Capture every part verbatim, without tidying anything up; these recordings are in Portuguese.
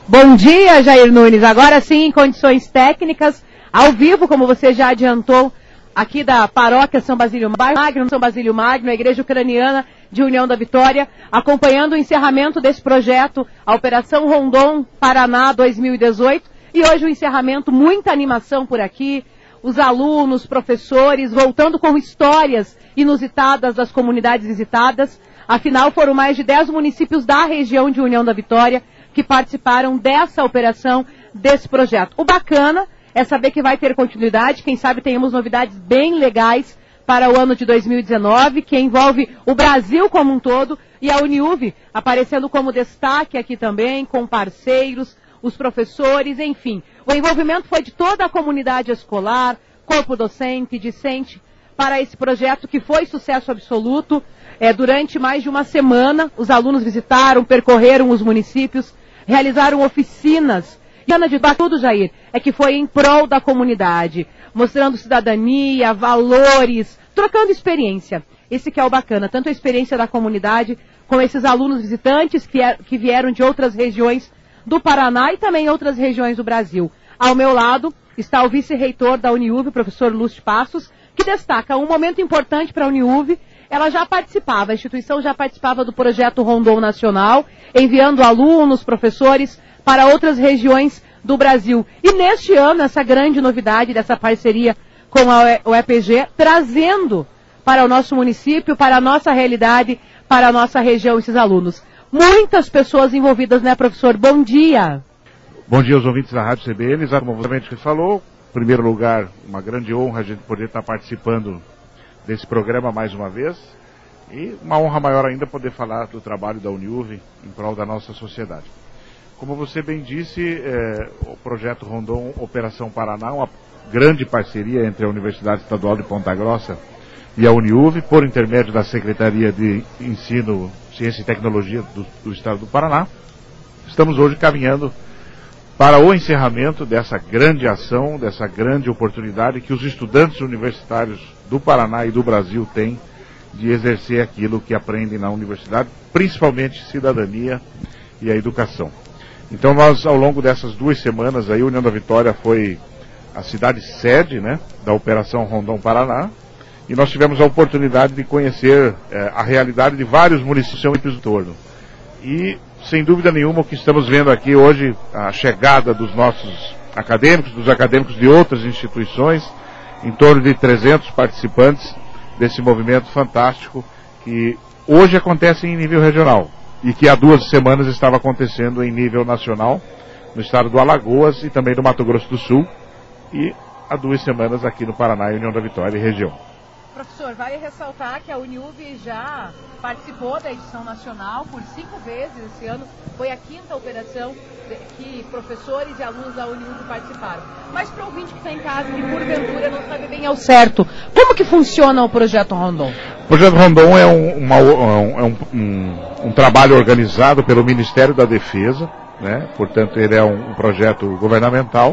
Bom dia, Jair Nunes. Agora sim, em condições técnicas, ao vivo, como você já adiantou, aqui da paróquia São Basílio Magno, São Basílio Magno, a Igreja Ucraniana de União da Vitória, acompanhando o encerramento desse projeto, a Operação Rondon Paraná dois mil e dezoito, e hoje o encerramento, muita animação por aqui, os alunos, professores, voltando com histórias inusitadas das comunidades visitadas. Afinal, foram mais de dez municípios da região de União da Vitória que participaram dessa operação, desse projeto. O bacana é saber que vai ter continuidade, quem sabe tenhamos novidades bem legais para o ano de dois mil e dezenove, que envolve o Brasil como um todo, e a Uniuv aparecendo como destaque aqui também, com parceiros, os professores, enfim. O envolvimento foi de toda a comunidade escolar, corpo docente, discente, para esse projeto que foi sucesso absoluto. É, durante mais de uma semana, os alunos visitaram, percorreram os municípios, realizaram oficinas. E Ana de tudo, Jair, é que foi em prol da comunidade, mostrando cidadania, valores, trocando experiência. Esse que é o bacana, tanto a experiência da comunidade, com esses alunos visitantes que, é, que vieram de outras regiões do Paraná e também outras regiões do Brasil. Ao meu lado está o vice-reitor da Uniuv, o professor Lúcio Passos, que destaca um momento importante para a Uniuv. Ela já participava, a instituição já participava do projeto Rondon Nacional, enviando alunos, professores para outras regiões do Brasil. E neste ano, essa grande novidade dessa parceria com a O E P G, trazendo para o nosso município, para a nossa realidade, para a nossa região, esses alunos. Muitas pessoas envolvidas, né, professor? Bom dia. Bom dia aos ouvintes da Rádio C B N. Exatamente o que falou. Em primeiro lugar, uma grande honra a gente poder estar participando desse programa mais uma vez. E uma honra maior ainda poder falar do trabalho da Uniuv em prol da nossa sociedade. Como você bem disse, é, o projeto Rondon Operação Paraná, uma grande parceria entre a Universidade Estadual de Ponta Grossa e a Uniuv, por intermédio da Secretaria de Ensino, Ciência e Tecnologia do, do Estado do Paraná. Estamos hoje caminhando para o encerramento dessa grande ação, dessa grande oportunidade que os estudantes universitários do Paraná e do Brasil têm de exercer aquilo que aprendem na universidade, principalmente cidadania e a educação. Então nós, ao longo dessas duas semanas, aí, a União da Vitória foi a cidade sede, né, da Operação Rondon Paraná, e nós tivemos a oportunidade de conhecer eh, a realidade de vários municípios do torno. E, sem dúvida nenhuma, o que estamos vendo aqui hoje, a chegada dos nossos acadêmicos, dos acadêmicos de outras instituições, em torno de trezentos participantes desse movimento fantástico que hoje acontece em nível regional e que há duas semanas estava acontecendo em nível nacional, no estado do Alagoas e também no Mato Grosso do Sul, e há duas semanas aqui no Paraná, União da Vitória e região. Professor, vale ressaltar que a Uniuv já participou da edição nacional por cinco vezes esse ano. Foi a quinta operação que professores e alunos da Uniuv participaram. Mas para o ouvinte que está em casa e porventura não sabe bem ao certo, como que funciona o Projeto Rondon? O Projeto Rondon é um, uma, um, é um, um, um trabalho organizado pelo Ministério da Defesa, né? Portanto ele é um, um projeto governamental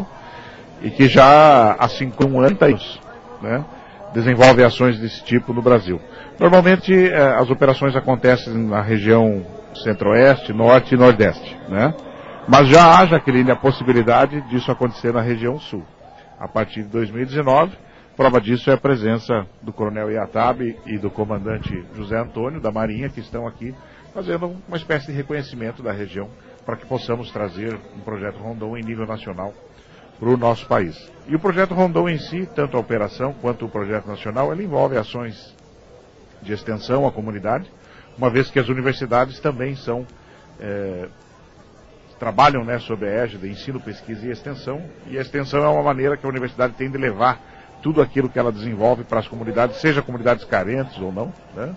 e que já há cinco anos, né, desenvolve ações desse tipo no Brasil. Normalmente eh, as operações acontecem na região centro-oeste, norte e nordeste, né? Mas já há, Jaqueline, a possibilidade disso acontecer na região sul. A partir de dois mil e dezenove, prova disso é a presença do coronel Iatabe e do comandante José Antônio, da Marinha, que estão aqui fazendo uma espécie de reconhecimento da região para que possamos trazer um projeto Rondon em nível nacional para o nosso país. E o projeto Rondon em si, tanto a operação quanto o projeto nacional, ele envolve ações de extensão à comunidade, uma vez que as universidades também são, é, trabalham, né, sob a égide de ensino, pesquisa e extensão, e a extensão é uma maneira que a universidade tem de levar tudo aquilo que ela desenvolve para as comunidades, seja comunidades carentes ou não, né?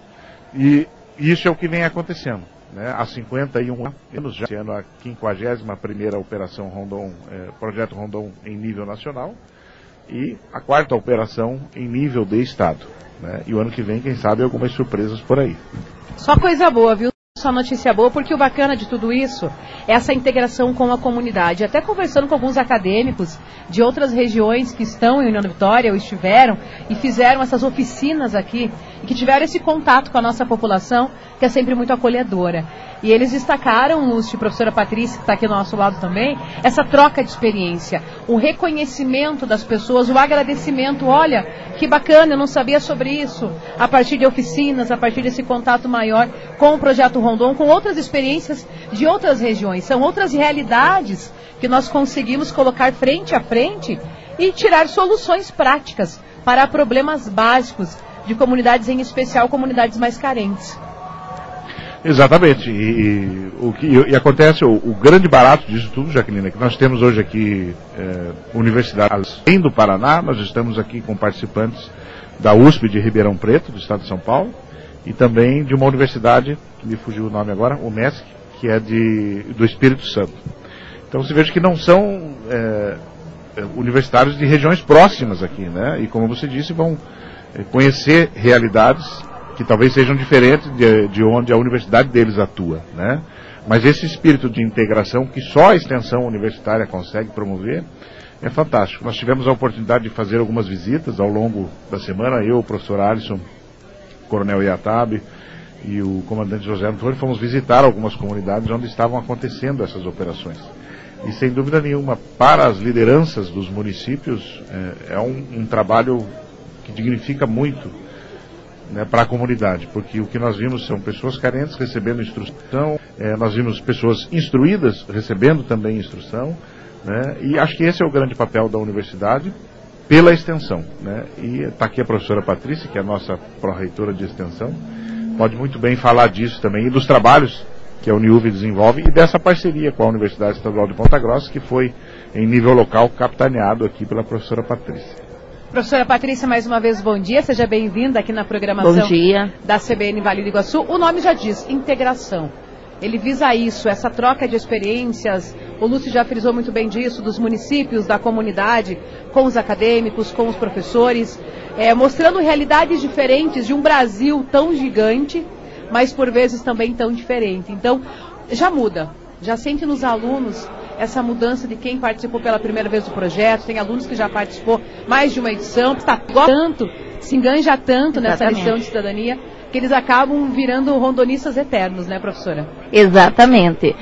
E isso é o que vem acontecendo. Né, há cinquenta e um anos, já sendo a quinquagésima primeira operação Rondon, eh, projeto Rondon em nível nacional, e a quarta operação em nível de estado. Né, e o ano que vem, quem sabe, algumas surpresas por aí. Só coisa boa, viu? Só notícia boa, porque o bacana de tudo isso é essa integração com a comunidade. Até conversando com alguns acadêmicos de outras regiões que estão em União da Vitória ou estiveram e fizeram essas oficinas aqui e que tiveram esse contato com a nossa população, que é sempre muito acolhedora. E eles destacaram, Lúcio, a professora Patrícia, que está aqui do nosso lado também, essa troca de experiência, o reconhecimento das pessoas, o agradecimento. Olha, que bacana, eu não sabia sobre isso. A partir de oficinas, a partir desse contato maior com o Projeto Rondon, com outras experiências de outras regiões. São outras realidades que nós conseguimos colocar frente a frente e tirar soluções práticas para problemas básicos de comunidades, em especial comunidades mais carentes. Exatamente, e, e, o que, e acontece, o, o grande barato disso tudo, Jaqueline, é que nós temos hoje aqui é, universidades em do Paraná, nós estamos aqui com participantes da U S P de Ribeirão Preto, do estado de São Paulo, e também de uma universidade, que me fugiu o nome agora, o MESC, que é de, do Espírito Santo. Então você veja que não são é, universitários de regiões próximas aqui, né? E como você disse, vão conhecer realidades que talvez sejam diferentes de, de onde a universidade deles atua, né? Mas esse espírito de integração que só a extensão universitária consegue promover é fantástico. Nós tivemos a oportunidade de fazer algumas visitas ao longo da semana, eu, o professor Alisson, o coronel Iatabe e o comandante José Antônio, fomos visitar algumas comunidades onde estavam acontecendo essas operações. E sem dúvida nenhuma, para as lideranças dos municípios, é, é um, um trabalho que dignifica muito, né, para a comunidade, porque o que nós vimos são pessoas carentes recebendo instrução, é, nós vimos pessoas instruídas recebendo também instrução, né, e acho que esse é o grande papel da universidade pela extensão, né, e está aqui a professora Patrícia, que é a nossa pró-reitora de extensão, pode muito bem falar disso também, e dos trabalhos que a Uniuv desenvolve, e dessa parceria com a Universidade Estadual de Ponta Grossa, que foi em nível local capitaneado aqui pela professora Patrícia. Professora Patrícia, mais uma vez, bom dia. Seja bem-vinda aqui na programação bom dia. Da C B N Vale do Iguaçu. O nome já diz, integração. Ele visa isso, essa troca de experiências. O Lúcio já frisou muito bem disso, dos municípios, da comunidade, com os acadêmicos, com os professores, é, mostrando realidades diferentes de um Brasil tão gigante, mas por vezes também tão diferente. Então, já muda. Já sente nos alunos essa mudança de quem participou pela primeira vez do projeto, tem alunos que já participou mais de uma edição, que está tanto, se enganja tanto nessa Exatamente. lição de cidadania, que eles acabam virando rondonistas eternos, né, professora? Exatamente.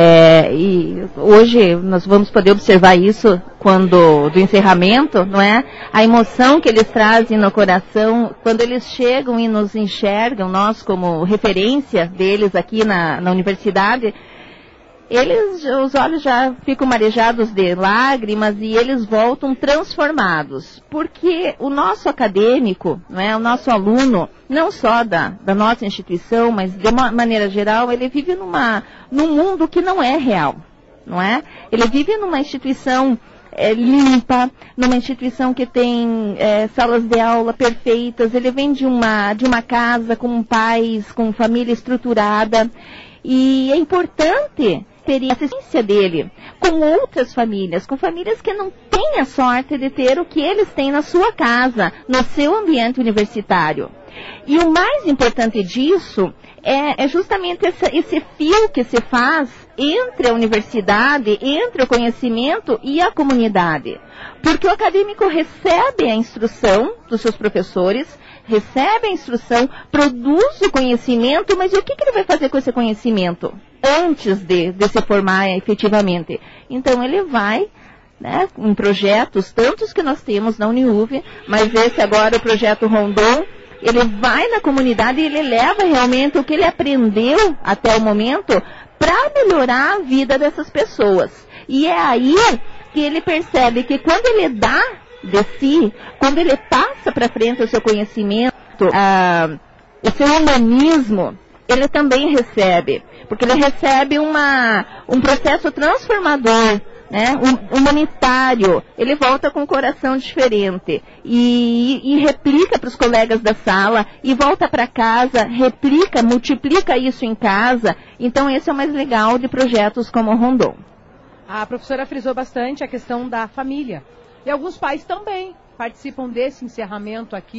É, e hoje nós vamos poder observar isso quando do encerramento, não é? A emoção que eles trazem no coração, quando eles chegam e nos enxergam, nós como referência deles aqui na, na universidade, eles, os olhos já ficam marejados de lágrimas e eles voltam transformados. Porque o nosso acadêmico, não é, o nosso aluno, não só da, da nossa instituição, mas de uma maneira geral, ele vive numa, num mundo que não é real, não é? Ele vive numa instituição é, limpa, numa instituição que tem é, salas de aula perfeitas, ele vem de uma, de uma casa com pais, com família estruturada, e é importante ter a assistência dele com outras famílias, com famílias que não têm a sorte de ter o que eles têm na sua casa, no seu ambiente universitário. E o mais importante disso é, é justamente essa, esse fio que se faz entre a universidade, entre o conhecimento e a comunidade. Porque o acadêmico recebe a instrução dos seus professores, recebe a instrução, produz o conhecimento, mas o que, que ele vai fazer com esse conhecimento antes de, de se formar efetivamente? Então ele vai, né, em projetos, tantos que nós temos na Uniuv, mas esse agora, o projeto Rondon, ele vai na comunidade e ele leva realmente o que ele aprendeu até o momento para melhorar a vida dessas pessoas. E é aí que ele percebe que quando ele dá de si, quando ele passa para frente o seu conhecimento, ah, o seu humanismo, ele também recebe, porque ele recebe uma, um processo transformador, né, um, humanitário, ele volta com um coração diferente e, e replica para os colegas da sala e volta para casa, replica, multiplica isso em casa. Então esse é o mais legal de projetos como o Rondon. A professora frisou bastante a questão da família. E alguns pais também participam desse encerramento aqui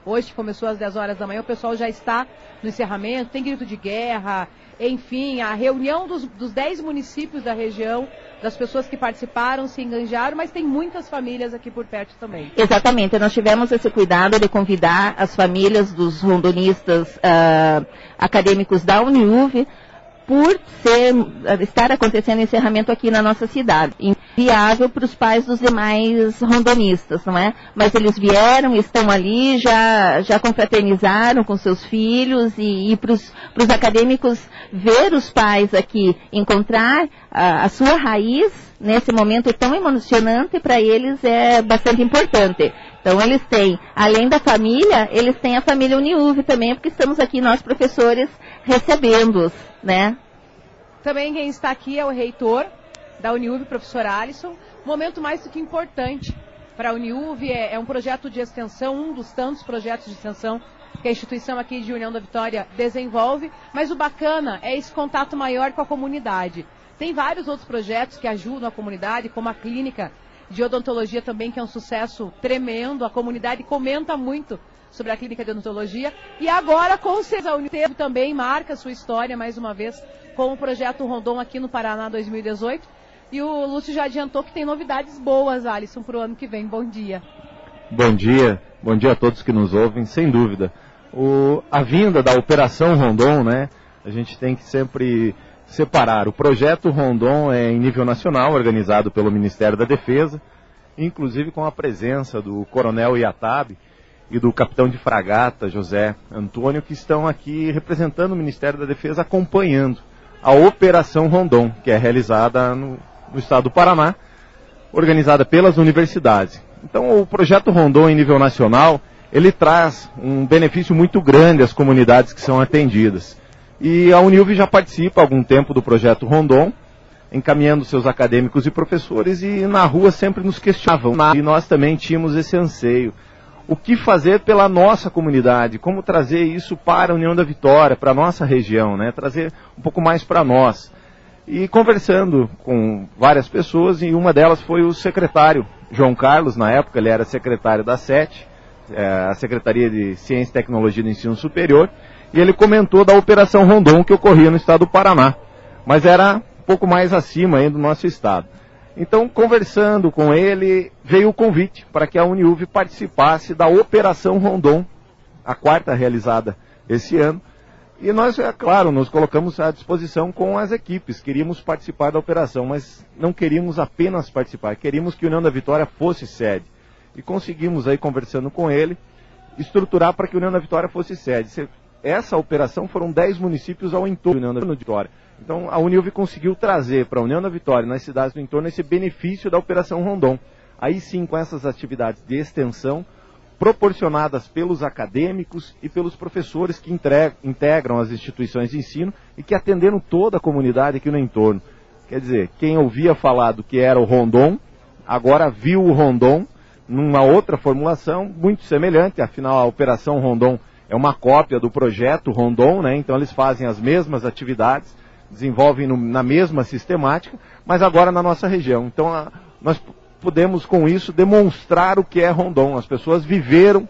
hoje começou às dez horas da manhã, o pessoal já está no encerramento, tem grito de guerra, enfim, a reunião dos, dos dez municípios da região, das pessoas que participaram, se enganjaram, mas tem muitas famílias aqui por perto também. Exatamente, nós tivemos esse cuidado de convidar as famílias dos rondonistas uh, acadêmicos da Uniuv, por ser, estar acontecendo o encerramento aqui na nossa cidade. Inviável para os pais dos demais rondonistas, não é? Mas eles vieram, estão ali, já, já confraternizaram com seus filhos e, e para os acadêmicos ver os pais aqui, encontrar a, a sua raiz nesse momento tão emocionante, para eles é bastante importante. Então eles têm, além da família, eles têm a família Uniuv também, porque estamos aqui nós professores recebendo-os, né? Também quem está aqui é o reitor da Uniuv, professor Alisson. Momento mais do que importante para a Uniuv, é, é um projeto de extensão, um dos tantos projetos de extensão que a instituição aqui de União da Vitória desenvolve, mas o bacana é esse contato maior com a comunidade. Tem vários outros projetos que ajudam a comunidade, como a clínica de odontologia também, que é um sucesso tremendo, a comunidade comenta muito sobre a clínica de odontologia, e agora com certeza a Uniuv também marca sua história mais uma vez com o projeto Rondon aqui no Paraná dois mil e dezoito, e o Lúcio já adiantou que tem novidades boas, Alisson, para o ano que vem. Bom dia. Bom dia, bom dia a todos que nos ouvem, sem dúvida. O, a vinda da Operação Rondon, né, a gente tem que sempre separar. O projeto Rondon é em nível nacional, organizado pelo Ministério da Defesa, inclusive com a presença do Coronel Iatab e do Capitão de Fragata, José Antônio, que estão aqui representando o Ministério da Defesa, acompanhando a Operação Rondon, que é realizada no, no estado do Paraná, organizada pelas universidades. Então, o projeto Rondon em nível nacional, ele traz um benefício muito grande às comunidades que são atendidas. E a Uniuv já participa há algum tempo do projeto Rondon, encaminhando seus acadêmicos e professores, e na rua sempre nos questionavam. E nós também tínhamos esse anseio. O que fazer pela nossa comunidade? Como trazer isso para a União da Vitória, para a nossa região, né? Trazer um pouco mais para nós. E conversando com várias pessoas, e uma delas foi o secretário João Carlos, na época ele era secretário da SET, é, a Secretaria de Ciência e Tecnologia do Ensino Superior, e ele comentou da Operação Rondon que ocorria no estado do Paraná, mas era um pouco mais acima ainda do nosso estado. Então, conversando com ele, veio o convite para que a Uniuv participasse da Operação Rondon, a quarta realizada esse ano. E nós, é claro, nos colocamos à disposição com as equipes, queríamos participar da operação, mas não queríamos apenas participar, queríamos que a União da Vitória fosse sede. E conseguimos aí, conversando com ele, estruturar para que a União da Vitória fosse sede. Essa operação foram dez municípios ao entorno da União da Vitória. Então a Uniuv conseguiu trazer para a União da Vitória, nas cidades do entorno, esse benefício da Operação Rondon. Aí sim, com essas atividades de extensão, proporcionadas pelos acadêmicos e pelos professores que integram as instituições de ensino e que atenderam toda a comunidade aqui no entorno. Quer dizer, quem ouvia falar do que era o Rondon, agora viu o Rondon numa outra formulação muito semelhante, afinal a Operação Rondon é uma cópia do projeto Rondon, né? Então eles fazem as mesmas atividades, desenvolvem no, na mesma sistemática, mas agora na nossa região. Então a, nós podemos com isso demonstrar o que é Rondon. As pessoas viveram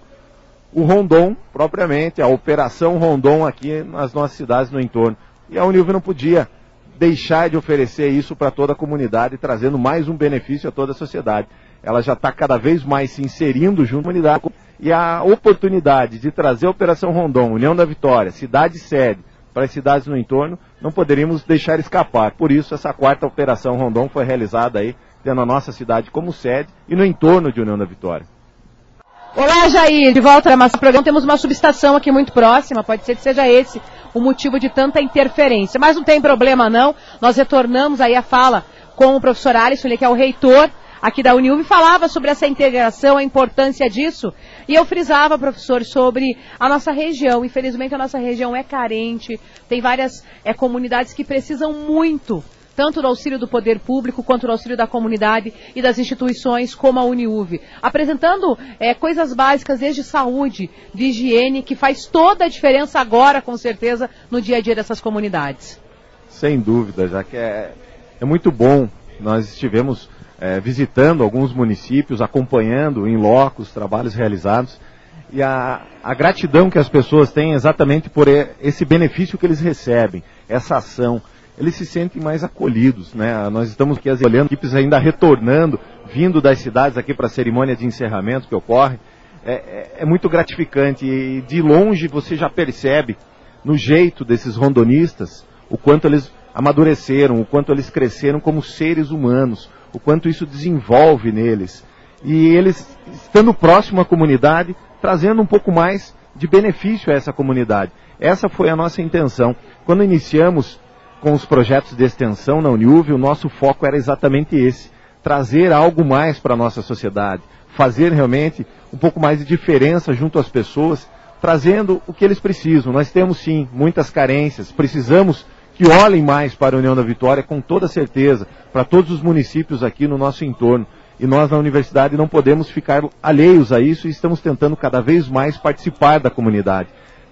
o Rondon propriamente, a Operação Rondon aqui nas nossas cidades no entorno. E a Uniuv não podia deixar de oferecer isso para toda a comunidade, trazendo mais um benefício a toda a sociedade. Ela já está cada vez mais se inserindo junto à comunidade, e a oportunidade de trazer a Operação Rondon, União da Vitória, cidade sede, para as cidades no entorno, não poderíamos deixar escapar. Por isso, essa quarta Operação Rondon foi realizada aí, tendo a nossa cidade como sede e no entorno de União da Vitória. Olá, Jair, de volta ao nosso programa. Temos uma subestação aqui muito próxima, pode ser que seja esse o motivo de tanta interferência. Mas não tem problema não, nós retornamos aí a fala com o professor Alisson, ele que é o reitor aqui da Uniuv, falava sobre essa integração, a importância disso, e eu frisava, professor, sobre a nossa região. Infelizmente a nossa região é carente, tem várias é, comunidades que precisam muito, tanto do auxílio do poder público, quanto do auxílio da comunidade e das instituições como a Uniuv, apresentando é, coisas básicas desde saúde, de higiene, que faz toda a diferença agora, com certeza, no dia a dia dessas comunidades. Sem dúvida, já que é, é muito bom, nós estivemos É, visitando alguns municípios, acompanhando em loco os trabalhos realizados, e a, a gratidão que as pessoas têm exatamente por esse benefício que eles recebem, essa ação. Eles se sentem mais acolhidos, né? Nós estamos aqui olhando, equipes ainda retornando, vindo das cidades aqui para a cerimônia de encerramento que ocorre. É, é, é muito gratificante e de longe você já percebe no jeito desses rondonistas o quanto eles amadureceram, o quanto eles cresceram como seres humanos, o quanto isso desenvolve neles. E eles, estando próximo à comunidade, trazendo um pouco mais de benefício a essa comunidade. Essa foi a nossa intenção. Quando iniciamos com os projetos de extensão na Uniuv, o nosso foco era exatamente esse, trazer algo mais para a nossa sociedade, fazer realmente um pouco mais de diferença junto às pessoas, trazendo o que eles precisam. Nós temos sim muitas carências, precisamos que olhem mais para a União da Vitória com toda certeza, para todos os municípios aqui no nosso entorno. E nós na universidade não podemos ficar alheios a isso e estamos tentando cada vez mais participar da comunidade.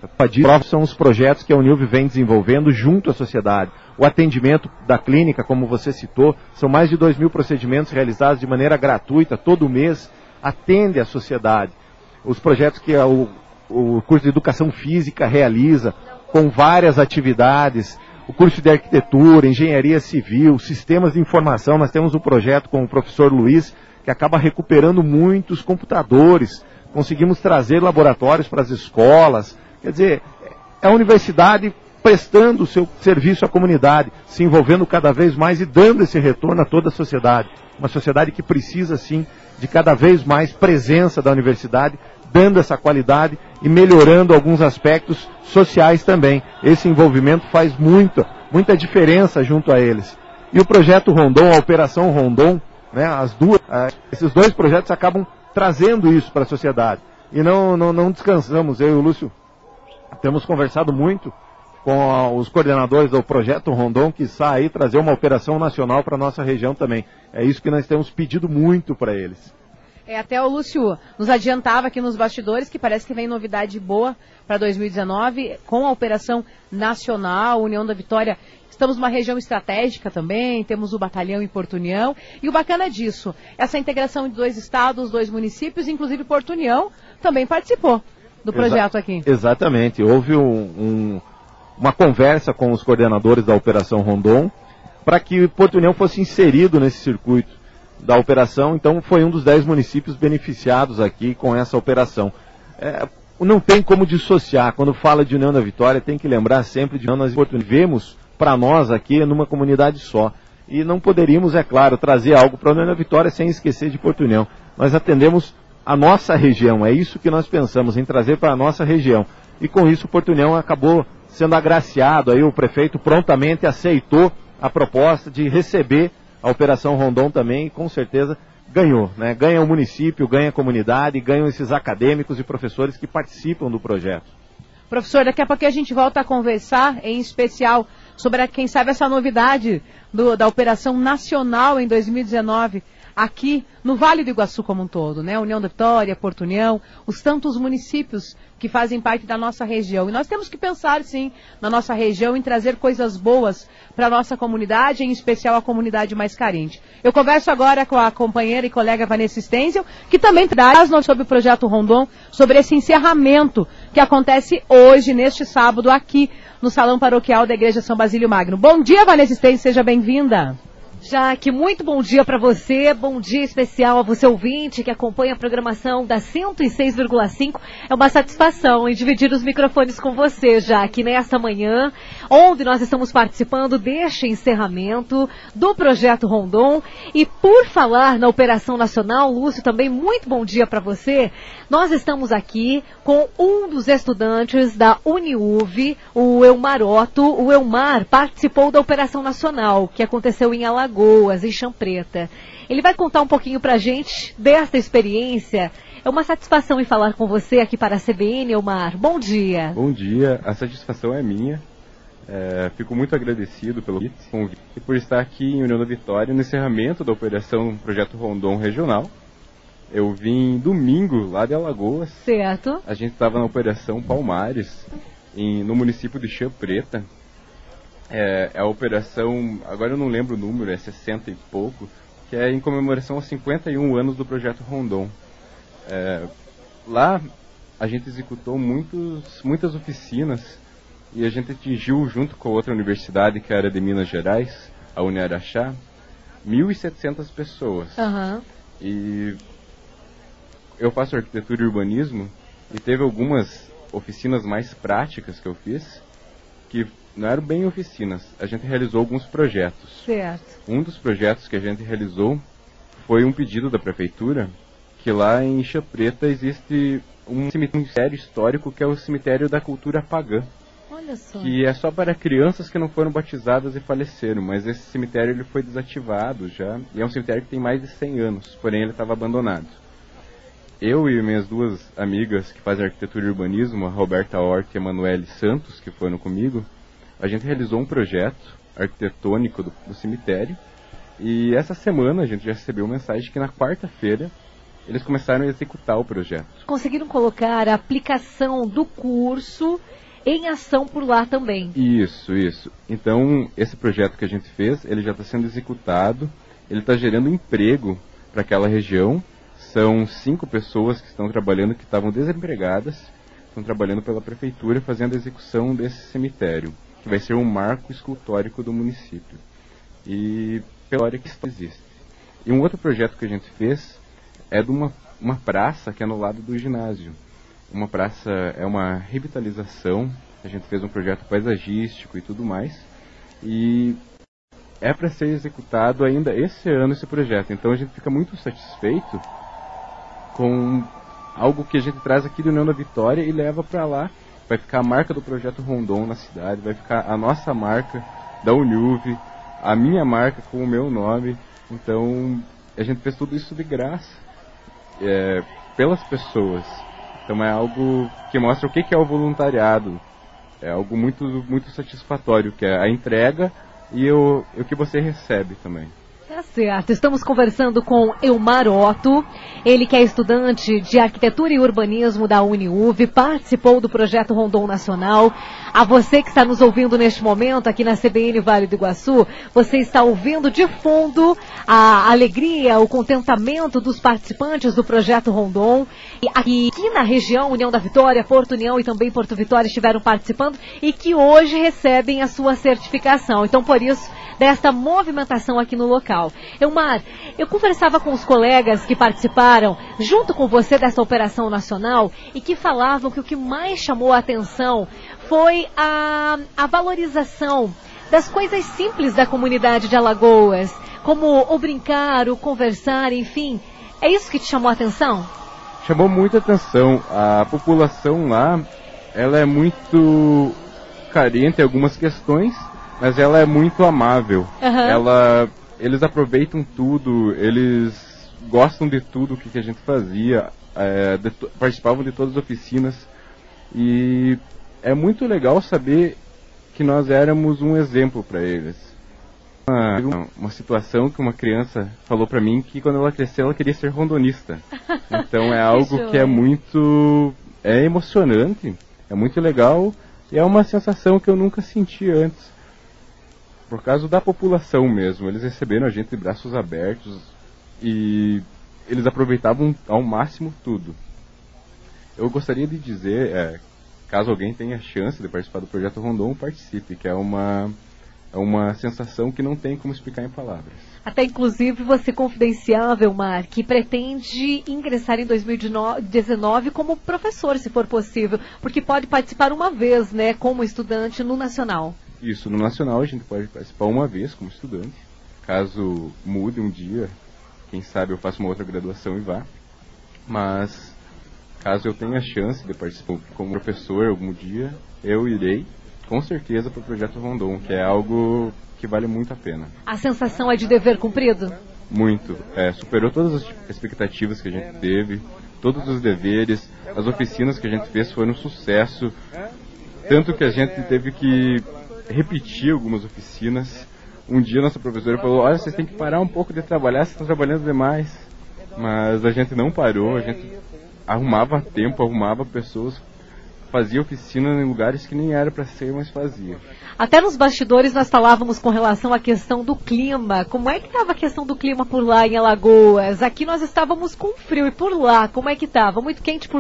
Prova são os projetos que a Uniuv vem desenvolvendo junto à sociedade. O atendimento da clínica, como você citou, são mais de dois mil procedimentos realizados de maneira gratuita, todo mês, atende a sociedade. Os projetos que a, o, o curso de Educação Física realiza, com várias atividades, o curso de Arquitetura, Engenharia Civil, Sistemas de Informação, nós temos um projeto com o professor Luiz, que acaba recuperando muitos computadores, conseguimos trazer laboratórios para as escolas. Quer dizer, é a universidade prestando o seu serviço à comunidade, se envolvendo cada vez mais e dando esse retorno a toda a sociedade. Uma sociedade que precisa, sim, de cada vez mais presença da universidade, dando essa qualidade e melhorando alguns aspectos sociais também. Esse envolvimento faz muita, muita diferença junto a eles. E o projeto Rondon, a Operação Rondon, né, as duas, esses dois projetos acabam trazendo isso para a sociedade. E não, não, não descansamos, eu e o Lúcio temos conversado muito com os coordenadores do projeto Rondon, que sai aí trazer uma operação nacional para a nossa região também. É isso que nós temos pedido muito para eles. É, até o Lúcio nos adiantava aqui nos bastidores que parece que vem novidade boa para dois mil e dezenove com a operação nacional, União da Vitória. Estamos numa região estratégica também, temos o batalhão em Porto União. E o bacana disso, essa integração de dois estados, dois municípios, inclusive Porto União, também participou do projeto Exa- aqui. Exatamente. Houve um, um, uma conversa com os coordenadores da Operação Rondon para que Porto União fosse inserido nesse circuito da operação. Então foi um dos dez municípios beneficiados aqui com essa operação. É, não tem como dissociar. Quando fala de União da Vitória, tem que lembrar sempre de nós vemos para nós aqui numa comunidade só. E não poderíamos, é claro, trazer algo para a União da Vitória sem esquecer de Porto União. Nós atendemos a nossa região, é isso que nós pensamos, em trazer para a nossa região. E com isso Porto União acabou sendo agraciado, aí o prefeito prontamente aceitou a proposta de receber a Operação Rondon também, e com certeza ganhou, né? Ganha o município, ganha a comunidade, ganham esses acadêmicos e professores que participam do projeto. Professor, daqui a pouco a gente volta a conversar, em especial, sobre, quem sabe, essa novidade do, da Operação Nacional em dois mil e dezenove, aqui no Vale do Iguaçu como um todo, né? União da Vitória, Porto União, os tantos municípios que fazem parte da nossa região. E nós temos que pensar, sim, na nossa região, em trazer coisas boas para a nossa comunidade, em especial a comunidade mais carente. Eu converso agora com a companheira e colega Vanessa Stenzel, que também traz sobre o projeto Rondon, sobre esse encerramento que acontece hoje, neste sábado, aqui no Salão Paroquial da Igreja São Basílio Magno. Bom dia, Vanessa Stenzel, seja bem-vinda. Jaque, muito bom dia para você, bom dia especial a você ouvinte que acompanha a programação da cento e seis vírgula cinco. É uma satisfação em dividir os microfones com você, Jaque, nesta manhã, onde nós estamos participando deste encerramento do Projeto Rondon. E por falar na Operação Nacional, Lúcio, também muito bom dia para você. Nós estamos aqui com um dos estudantes da Uniuv, o Elmar Otto. O Elmar participou da Operação Nacional, que aconteceu em Alagoas, em Chã Preta. Ele vai contar um pouquinho pra gente desta experiência. É uma satisfação em falar com você aqui para a C B N, Elmar. Bom dia. Bom dia, a satisfação é minha. É, fico muito agradecido pelo convite e por estar aqui em União da Vitória no encerramento da Operação Projeto Rondon Regional. Eu vim domingo lá de Alagoas. Certo. A gente estava na Operação Palmares, em, no município de Chã Preta. É, é a operação, agora eu não lembro o número, é sessenta e pouco, que é em comemoração aos cinquenta e um anos do Projeto Rondon. É, lá a gente executou muitos, muitas oficinas e a gente atingiu, junto com outra universidade que era de Minas Gerais, a Uniaraxá, mil e setecentas pessoas. Uhum. E eu faço arquitetura e urbanismo e teve algumas oficinas mais práticas que eu fiz, que não eram bem oficinas. A gente realizou alguns projetos. Certo. Um dos projetos que a gente realizou foi um pedido da prefeitura, que lá em Ixa Preta existe um cemitério histórico que é o cemitério da cultura pagã. Olha só. Que é só para crianças que não foram batizadas e faleceram, mas esse cemitério ele foi desativado já, e é um cemitério que tem mais de cem anos, porém ele estava abandonado. Eu e minhas duas amigas que fazem arquitetura e urbanismo, a Roberta Hort e a Emanuele Santos, que foram comigo, a gente realizou um projeto arquitetônico do, do cemitério, e essa semana a gente já recebeu mensagem que na quarta-feira eles começaram a executar o projeto. Conseguiram colocar a aplicação do curso em ação por lá também. Isso, isso. Então, esse projeto que a gente fez, ele já está sendo executado, ele está gerando emprego para aquela região. São cinco pessoas que estão trabalhando, que estavam desempregadas, estão trabalhando pela prefeitura fazendo a execução desse cemitério, que vai ser um marco escultórico do município. E pela hora que isso existe. E um outro projeto que a gente fez é de uma, uma praça que é no lado do ginásio. Uma praça, é uma revitalização, a gente fez um projeto paisagístico e tudo mais, e é para ser executado ainda esse ano esse projeto. Então a gente fica muito satisfeito com algo que a gente traz aqui do União da Vitória e leva para lá. Vai ficar a marca do Projeto Rondon na cidade, vai ficar a nossa marca da Uniuv, a minha marca com o meu nome. Então a gente fez tudo isso de graça, é, pelas pessoas. Então é algo que mostra o que é o voluntariado. É algo muito, muito satisfatório, que é a entrega e o, o que você recebe também. Tá certo. Estamos conversando com Elmar Otto, ele que é estudante de Arquitetura e Urbanismo da Uniuv, participou do Projeto Rondon Nacional. A você que está nos ouvindo neste momento aqui na C B N Vale do Iguaçu, você está ouvindo de fundo a alegria, o contentamento dos participantes do Projeto Rondon. E aqui, aqui na região, União da Vitória, Porto União e também Porto Vitória estiveram participando e que hoje recebem a sua certificação. Então, por isso, desta movimentação aqui no local. Elmar, eu conversava com os colegas que participaram junto com você dessa operação nacional e que falavam que o que mais chamou a atenção foi a, a valorização das coisas simples da comunidade de Alagoas, como o brincar, o conversar, enfim. É isso que te chamou a atenção? Chamou muita atenção. A população lá, ela é muito carente em algumas questões, mas ela é muito amável. Uhum. Ela, eles aproveitam tudo, eles gostam de tudo que, que a gente fazia, é, de, participavam de todas as oficinas. E é muito legal saber que nós éramos um exemplo para eles. Uma, uma situação que uma criança falou para mim que quando ela crescer ela queria ser rondonista. Então é algo que é muito é emocionante, é muito legal e é uma sensação que eu nunca senti antes. Por causa da população mesmo, eles receberam a gente de braços abertos e eles aproveitavam ao máximo tudo. Eu gostaria de dizer, é, caso alguém tenha chance de participar do Projeto Rondon, participe, que é uma, é uma sensação que não tem como explicar em palavras. Até inclusive você confidenciava, Elmar, que pretende ingressar em dois mil e dezenove como professor, se for possível, porque pode participar uma vez, né, como estudante no Nacional. Isso, no Nacional a gente pode participar uma vez como estudante. Caso mude um dia, quem sabe eu faço uma outra graduação e vá. Mas caso eu tenha a chance de participar como professor algum dia, eu irei com certeza para o Projeto Rondon, que é algo que vale muito a pena. A sensação é de dever cumprido? Muito. É, superou todas as expectativas que a gente teve, todos os deveres, as oficinas que a gente fez foram um sucesso. Tanto que a gente teve que repetir algumas oficinas. Um dia nossa professora falou, olha, vocês têm que parar um pouco de trabalhar, vocês estão trabalhando demais. Mas a gente não parou, a gente arrumava tempo, arrumava pessoas, fazia oficina em lugares que nem era para ser, mas fazia. Até nos bastidores nós falávamos com relação à questão do clima. Como é que estava a questão do clima por lá em Alagoas? Aqui nós estávamos com frio, e por lá, como é que estava? Muito quente por lá?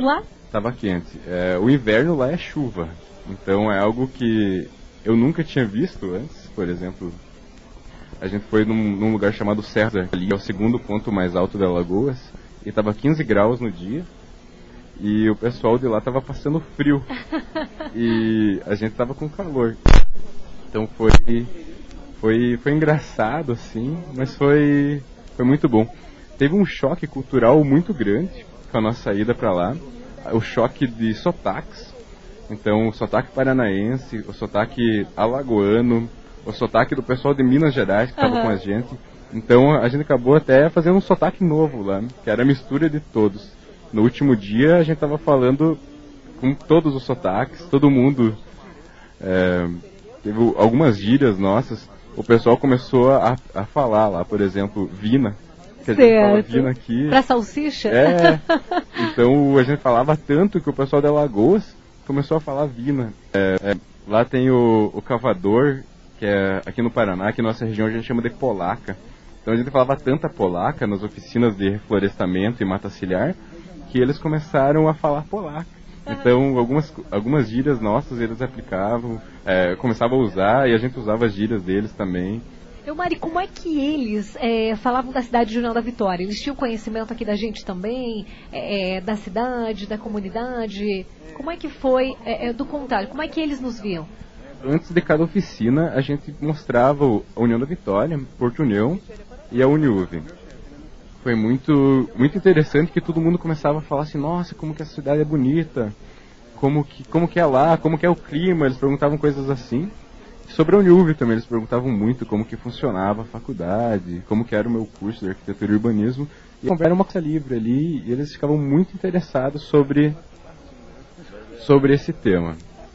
Estava quente. É, o inverno lá é chuva, então é algo que eu nunca tinha visto antes. Por exemplo, a gente foi num, num lugar chamado Serra, ali é o segundo ponto mais alto de Alagoas, e estava quinze graus no dia, e o pessoal de lá estava passando frio, e a gente estava com calor. Então foi, foi, foi engraçado, assim, mas foi, foi muito bom. Teve um choque cultural muito grande com a nossa saída para lá, o choque de sotaques. Então, o sotaque paranaense, o sotaque alagoano, o sotaque do pessoal de Minas Gerais que estava uhum. com a gente. Então, a gente acabou até fazendo um sotaque novo lá, que era a mistura de todos. No último dia, a gente estava falando com todos os sotaques, todo mundo. É, teve algumas gírias nossas. O pessoal começou a, a falar lá, por exemplo, vina. Que a gente fala vina aqui. Pra salsicha? É. Então, a gente falava tanto que o pessoal de Alagoas começou a falar vina. É, é, lá tem o, o cavador, que é aqui no Paraná, aqui na nossa região a gente chama de polaca. Então a gente falava tanta polaca nas oficinas de reflorestamento e mata ciliar, que eles começaram a falar polaca. Então algumas, algumas gírias nossas eles aplicavam, é, começavam a usar, e a gente usava as gírias deles também. Eu, Mari, como é que eles é, falavam da cidade de União da Vitória? Eles tinham conhecimento aqui da gente também, é, da cidade, da comunidade? Como é que foi é, do contrário? Como é que eles nos viam? Antes de cada oficina, a gente mostrava a União da Vitória, Porto União e a Uniuve. Foi muito, muito interessante que todo mundo começava a falar assim, nossa, como que a cidade é bonita, como que, como que é lá, como que é o clima, eles perguntavam coisas assim. Sobre a Uniuve também, eles perguntavam muito como que funcionava a faculdade, como que era o meu curso de arquitetura e urbanismo. E era uma coisa livre ali, e eles ficavam muito interessados sobre, sobre esse tema.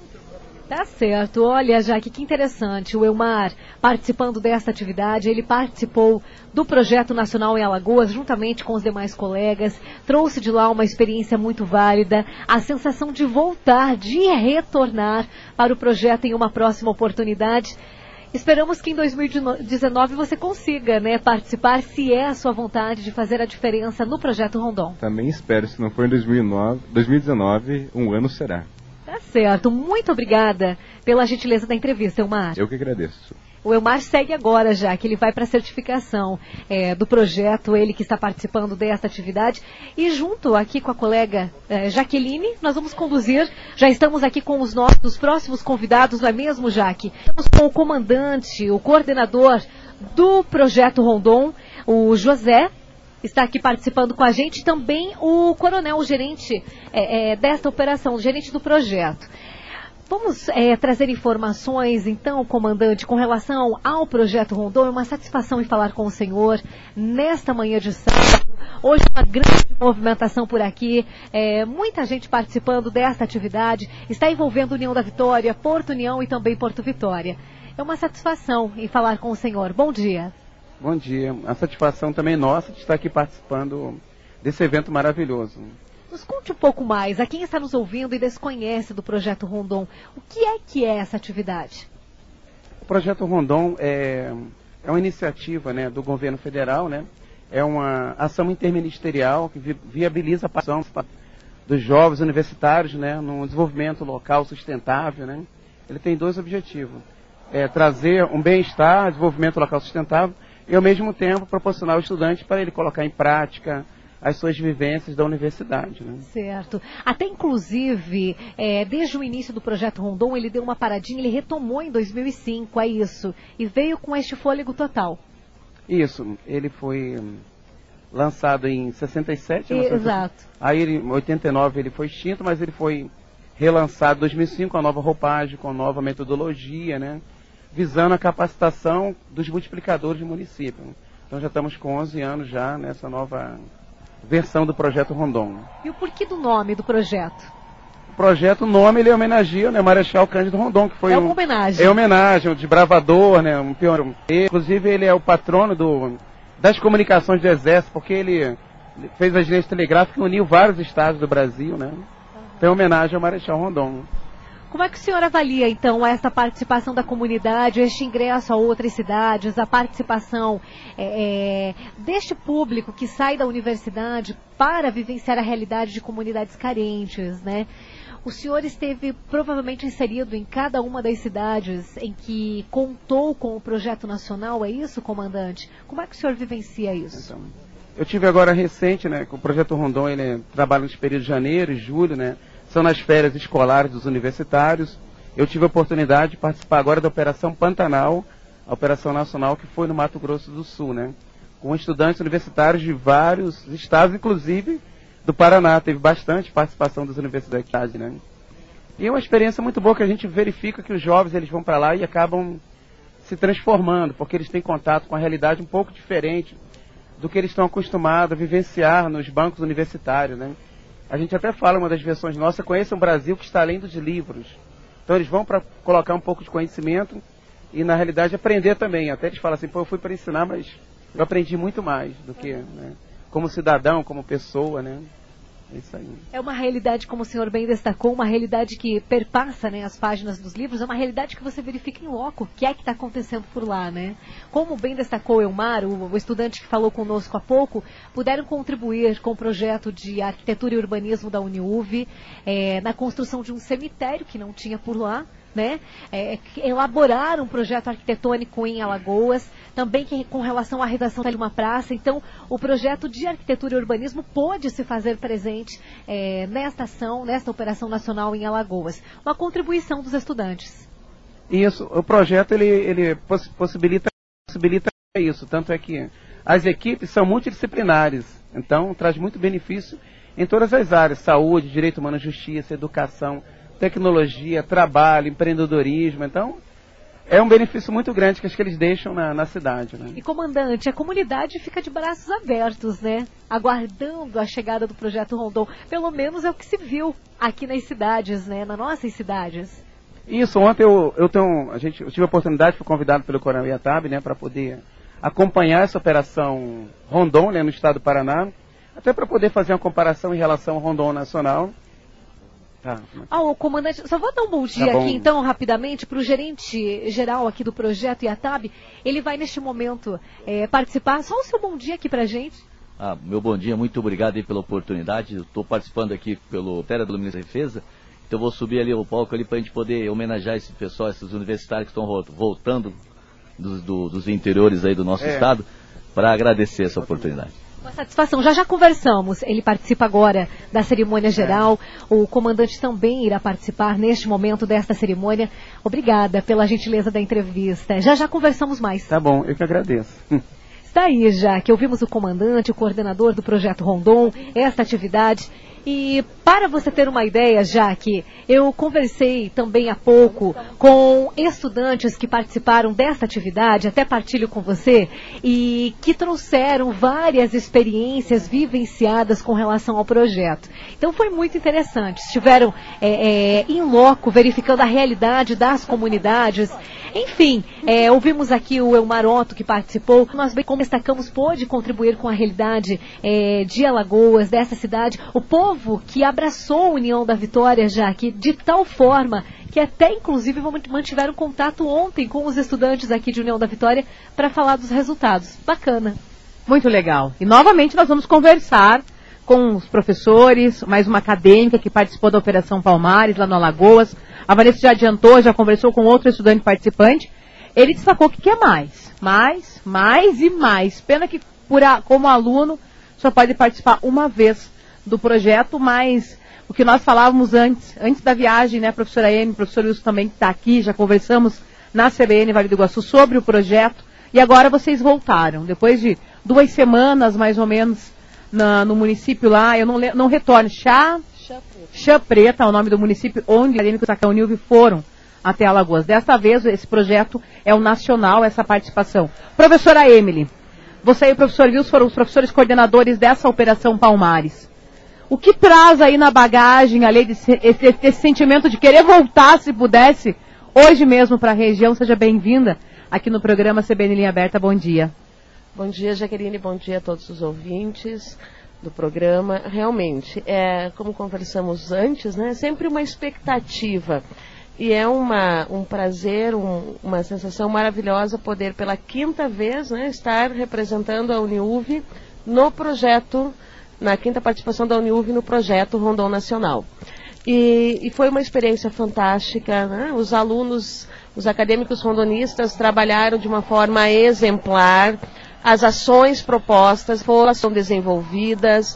Tá certo. Olha, Jaque, que interessante. O Elmar participando desta atividade, ele participou do Projeto Nacional em Alagoas, juntamente com os demais colegas, trouxe de lá uma experiência muito válida, a sensação de voltar, de retornar para o projeto em uma próxima oportunidade. Esperamos que em dois mil e dezenove você consiga, né, participar, se é a sua vontade de fazer a diferença no Projeto Rondon. Também espero, se não for em dois mil e dezenove, um ano será. Tá certo. Muito obrigada pela gentileza da entrevista, Elmar. Eu que agradeço. O Elmar segue agora já, que ele vai para a certificação é, do projeto, ele que está participando desta atividade. E junto aqui com a colega é, Jaqueline, nós vamos conduzir, já estamos aqui com os nossos próximos convidados, não é mesmo, Jaque? Estamos com o comandante, o coordenador do Projeto Rondon, o José, está aqui participando com a gente, também o coronel, o gerente é, é, desta operação, o gerente do projeto. Vamos é, trazer informações, então, comandante, com relação ao Projeto Rondon. É uma satisfação em falar com o senhor nesta manhã de sábado. Hoje uma grande movimentação por aqui, é, muita gente participando desta atividade, está envolvendo União da Vitória, Porto União e também Porto Vitória. É uma satisfação em falar com o senhor. Bom dia. Bom dia. A satisfação também nossa de estar aqui participando desse evento maravilhoso. Nos conte um pouco mais, a quem está nos ouvindo e desconhece do Projeto Rondon, o que é que é essa atividade? O Projeto Rondon é, é uma iniciativa, né, do governo federal, né? É uma ação interministerial que vi, viabiliza a participação dos jovens universitários, né, no desenvolvimento local sustentável, né? Ele tem dois objetivos: é, trazer um bem-estar, desenvolvimento local sustentável, e ao mesmo tempo proporcionar ao estudante para ele colocar em prática as suas vivências da universidade. Né? Certo. Até inclusive, é, desde o início do Projeto Rondon, ele deu uma paradinha, ele retomou em dois mil e cinco, é isso, e veio com este fôlego total. Isso, ele foi lançado em sessenta e sete. E, exato. Aí ele, em oitenta e nove ele foi extinto, mas ele foi relançado em dois mil e cinco com a nova roupagem, com a nova metodologia, né? Visando a capacitação dos multiplicadores do município. Então já estamos com onze anos já nessa nova versão do Projeto Rondon. E o porquê do nome do projeto? O projeto, o nome, ele homenageia, né, Marechal Cândido Rondon, que foi é uma um, homenagem. É homenagem, um desbravador, né, um pioneiro. Inclusive ele é o patrono do, das comunicações do Exército, porque ele fez a agência telegráfica e uniu vários estados do Brasil, né? Então é homenagem ao Marechal Rondon. Como é que o senhor avalia, então, essa participação da comunidade, este ingresso a outras cidades, a participação é, é, deste público que sai da universidade para vivenciar a realidade de comunidades carentes, né? O senhor esteve provavelmente inserido em cada uma das cidades em que contou com o projeto nacional, é isso, comandante? Como é que o senhor vivencia isso? Então, eu tive agora recente, né, com o projeto Rondon, ele trabalha nos períodos de janeiro e julho, né, são nas férias escolares dos universitários. Eu tive a oportunidade de participar agora da Operação Pantanal, a Operação Nacional que foi no Mato Grosso do Sul, né, com estudantes universitários de vários estados, inclusive do Paraná, teve bastante participação das universidades, né? E é uma experiência muito boa que a gente verifica que os jovens eles vão para lá e acabam se transformando, porque eles têm contato com a realidade um pouco diferente do que eles estão acostumados a vivenciar nos bancos universitários, né? A gente até fala, uma das versões nossas, conheça um Brasil que está além dos livros. Então eles vão para colocar um pouco de conhecimento e na realidade aprender também. Até eles falam assim, pô, eu fui para ensinar, mas eu aprendi muito mais do que, né, como cidadão, como pessoa, né? É isso aí. É uma realidade, como o senhor bem destacou, uma realidade que perpassa, né, as páginas dos livros, é uma realidade que você verifica em loco, o que é que está acontecendo por lá, né? Como bem destacou Elmar, o, o estudante que falou conosco há pouco, puderam contribuir com o projeto de arquitetura e urbanismo da Uniuv, é, na construção de um cemitério que não tinha por lá, né? É, elaborar um projeto arquitetônico em Alagoas, também que, com relação à redação de uma praça. Então, o projeto de arquitetura e urbanismo pôde se fazer presente é, nesta ação, nesta operação nacional em Alagoas. Uma contribuição dos estudantes. Isso, o projeto ele, ele poss possibilita, possibilita isso, tanto é que as equipes são multidisciplinares, então traz muito benefício em todas as áreas, saúde, direito humano, justiça, educação, tecnologia, trabalho, empreendedorismo. Então, é um benefício muito grande que acho que eles deixam na, na cidade, né? E, comandante, a comunidade fica de braços abertos, né? Aguardando a chegada do projeto Rondon. Pelo menos é o que se viu aqui nas cidades, né? Nas nossas cidades. Isso, ontem eu, eu, tenho, a gente, eu tive a oportunidade, fui convidado pelo Coronel Iatab, né, para poder acompanhar essa operação Rondon, né, no estado do Paraná, até para poder fazer uma comparação em relação ao Rondon nacional. Tá. Ah, o comandante, só vou dar um bom dia tá bom. aqui então, rapidamente, para o gerente geral aqui do projeto Iatab. Ele vai neste momento é, participar. Só o seu bom dia aqui para a gente. Ah, meu bom dia, muito obrigado aí pela oportunidade. Estou participando aqui pelo Terra do Ministro da Defesa. Então eu vou subir ali o palco ali para a gente poder homenagear esse pessoal, esses universitários que estão voltando dos, do, dos interiores aí do nosso é. estado, para agradecer essa oportunidade. Uma satisfação. Já já conversamos. Ele participa agora da cerimônia geral. O comandante também irá participar neste momento desta cerimônia. Obrigada pela gentileza da entrevista. Já já conversamos mais. Tá bom, eu que agradeço. Está aí já que ouvimos o comandante, o coordenador do projeto Rondon, esta atividade. E para você ter uma ideia, Jaque, eu conversei também há pouco com estudantes que participaram desta atividade, até partilho com você, e que trouxeram várias experiências vivenciadas com relação ao projeto. Então foi muito interessante. Estiveram é, é, em loco, verificando a realidade das comunidades. Enfim, é, ouvimos aqui o Elmar Otto que participou. Nós bem como destacamos, pôde contribuir com a realidade é, de Alagoas, dessa cidade. O povo que abraçou a União da Vitória, já que de tal forma que até inclusive mantiveram contato ontem com os estudantes aqui de União da Vitória para falar dos resultados. Bacana. Muito legal. E novamente nós vamos conversar com os professores, mais uma acadêmica que participou da Operação Palmares lá no Alagoas. A Vanessa já adiantou, já conversou com outro estudante participante. Ele destacou que quer mais, mais, mais e mais. Pena que por a, como aluno só pode participar uma vez do projeto, mas o que nós falávamos antes, antes da viagem, né, professora Amy, professor Wilson também que está aqui, já conversamos na C B N Vale do Iguaçu sobre o projeto, e agora vocês voltaram, depois de duas semanas mais ou menos na, no município lá, eu não, não retorno, Chá, Chá Preta, é o nome do município onde os acadêmicos da Uniuv foram até Alagoas. Desta vez esse projeto é o nacional, essa participação. Professora Emily, você e o professor Wilson foram os professores coordenadores dessa Operação Palmares. O que traz aí na bagagem, além desse esse, esse sentimento de querer voltar, se pudesse, hoje mesmo para a região? Seja bem-vinda aqui no programa C B N Linha Aberta. Bom dia. Bom dia, Jaqueline. Bom dia a todos os ouvintes do programa. Realmente, é, como conversamos antes, né, sempre uma expectativa e é uma, um prazer, um, uma sensação maravilhosa poder pela quinta vez, né, estar representando a Uniuv no projeto, na quinta participação da Uniuv no projeto Rondon Nacional. E, e foi uma experiência fantástica, né? Os alunos, os acadêmicos rondonistas trabalharam de uma forma exemplar, as ações propostas foram desenvolvidas,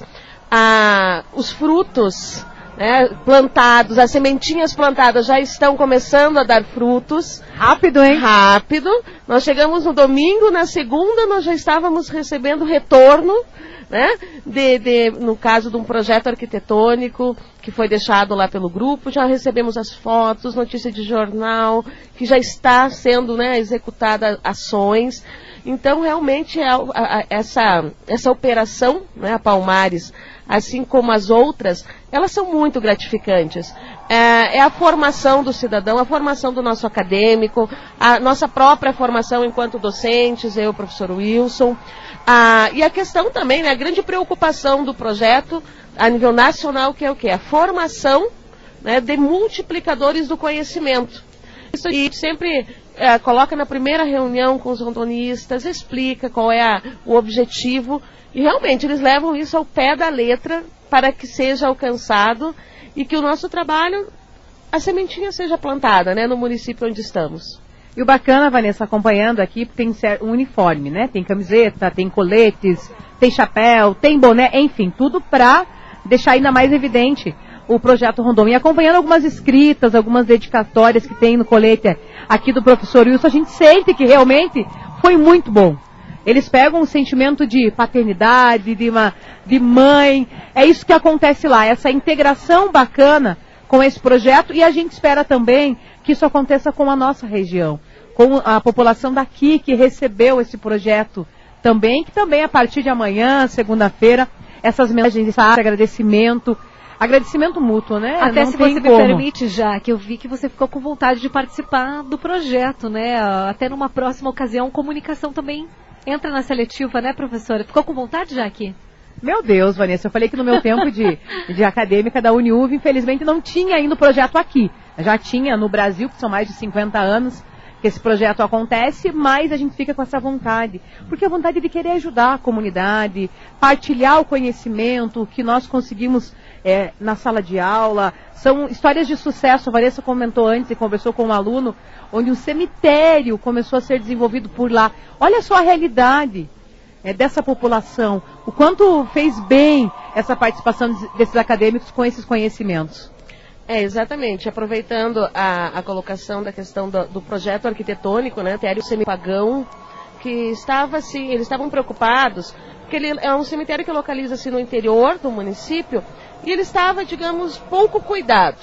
a, os frutos, né, plantados, as sementinhas plantadas já estão começando a dar frutos. Rápido, hein? Rápido. Nós chegamos no domingo, na segunda nós já estávamos recebendo retorno, né, de, de, no caso de um projeto arquitetônico que foi deixado lá pelo grupo, já recebemos as fotos, notícia de jornal, que já está sendo, né, executada ações. Então, realmente, a, a, a, essa, essa operação, né, a Palmares, assim como as outras, elas são muito gratificantes. É, é a formação do cidadão, a formação do nosso acadêmico, a nossa própria formação enquanto docentes, eu, professor Wilson, a, e a questão também, né, a grande preocupação do projeto a nível nacional, que é o quê? A formação, né, de multiplicadores do conhecimento. Isso e sempre é, coloca na primeira reunião com os rondonistas, explica qual é a, o objetivo, e realmente eles levam isso ao pé da letra para que seja alcançado e que o nosso trabalho, a sementinha seja plantada, né, no município onde estamos. E o bacana, Vanessa, acompanhando aqui, tem um uniforme, né? Tem camiseta, tem coletes, tem chapéu, tem boné, enfim, tudo para deixar ainda mais evidente o projeto Rondon. E acompanhando algumas escritas, algumas dedicatórias que tem no colete aqui do professor Wilson, a gente sente que realmente foi muito bom. Eles pegam um sentimento de paternidade, de, uma, de mãe, é isso que acontece lá, essa integração bacana com esse projeto, e a gente espera também que isso aconteça com a nossa região, com a população daqui que recebeu esse projeto também, que também a partir de amanhã, segunda-feira, essas mensagens de agradecimento, agradecimento mútuo, né? Até Não se você como. me permite, já que eu vi que você ficou com vontade de participar do projeto, né? Até numa próxima ocasião, comunicação também entra na seletiva, né, professora? Ficou com vontade, já aqui? Meu Deus, Vanessa, eu falei que no meu tempo de, de acadêmica da Uniuv, infelizmente não tinha ainda o projeto aqui. Já tinha no Brasil, que são mais de cinquenta anos que esse projeto acontece, mas a gente fica com essa vontade. Porque a vontade de querer ajudar a comunidade, partilhar o conhecimento que nós conseguimos é, na sala de aula. São histórias de sucesso. A Vanessa comentou antes e conversou com um aluno, onde um cemitério começou a ser desenvolvido por lá. Olha só a realidade é, dessa população, o quanto fez bem essa participação desses acadêmicos com esses conhecimentos. É, exatamente. Aproveitando a, a colocação da questão do, do projeto arquitetônico, né, Tério Semipagão, que estava assim, eles estavam preocupados, porque ele é um cemitério que localiza-se no interior do município, e ele estava, digamos, pouco cuidado.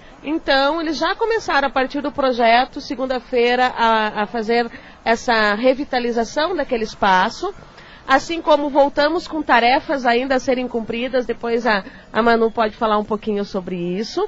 Então, eles já começaram, a partir do projeto, segunda-feira, a, a fazer essa revitalização daquele espaço, assim como voltamos com tarefas ainda a serem cumpridas, depois a, a Manu pode falar um pouquinho sobre isso.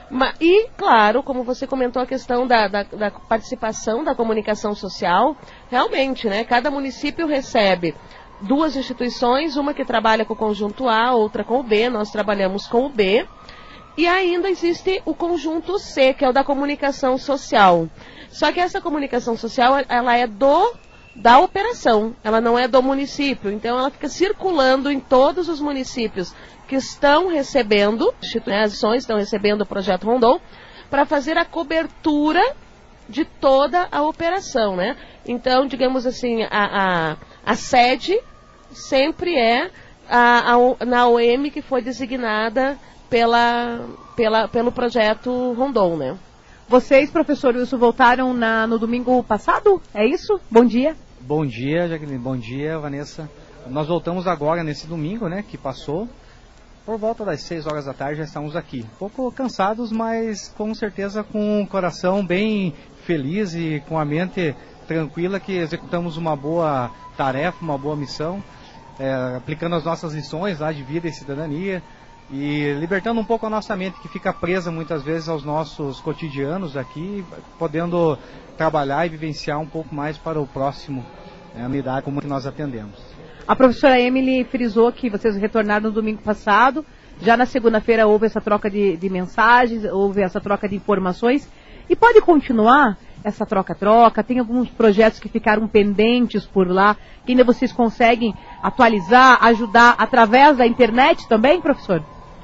E, claro, como você comentou, a questão da, da, da participação da comunicação social, realmente, né, cada município recebe duas instituições, uma que trabalha com o conjunto A, outra com o B, nós trabalhamos com o B, e ainda existe o conjunto C, que é o da comunicação social. Só que essa comunicação social, ela é do... da operação, ela não é do município, então ela fica circulando em todos os municípios que estão recebendo, né, as ações estão recebendo o projeto Rondon, para fazer a cobertura de toda a operação, né? Então, digamos assim, a, a, a sede sempre é a, a, na O M que foi designada pela, pela, pelo projeto Rondon, né? Vocês, professor Wilson, voltaram na, no domingo passado, é isso? Bom dia. Bom dia, Jaqueline. Bom dia, Vanessa. Nós voltamos agora nesse domingo, né, que passou. Por volta das seis horas da tarde já estamos aqui. Um pouco cansados, mas com certeza com o coração bem feliz e com a mente tranquila que executamos uma boa tarefa, uma boa missão, é, aplicando as nossas lições lá de vida e cidadania e libertando um pouco a nossa mente que fica presa muitas vezes aos nossos cotidianos aqui, podendo trabalhar e vivenciar um pouco mais para o próximo, né, a unidade como que nós atendemos. A professora Emily frisou que vocês retornaram no domingo passado, já na segunda-feira houve essa troca de, de mensagens, houve essa troca de informações, E pode continuar essa troca-troca? Tem alguns projetos que ficaram pendentes por lá, que ainda vocês conseguem atualizar, ajudar através da internet também, professor?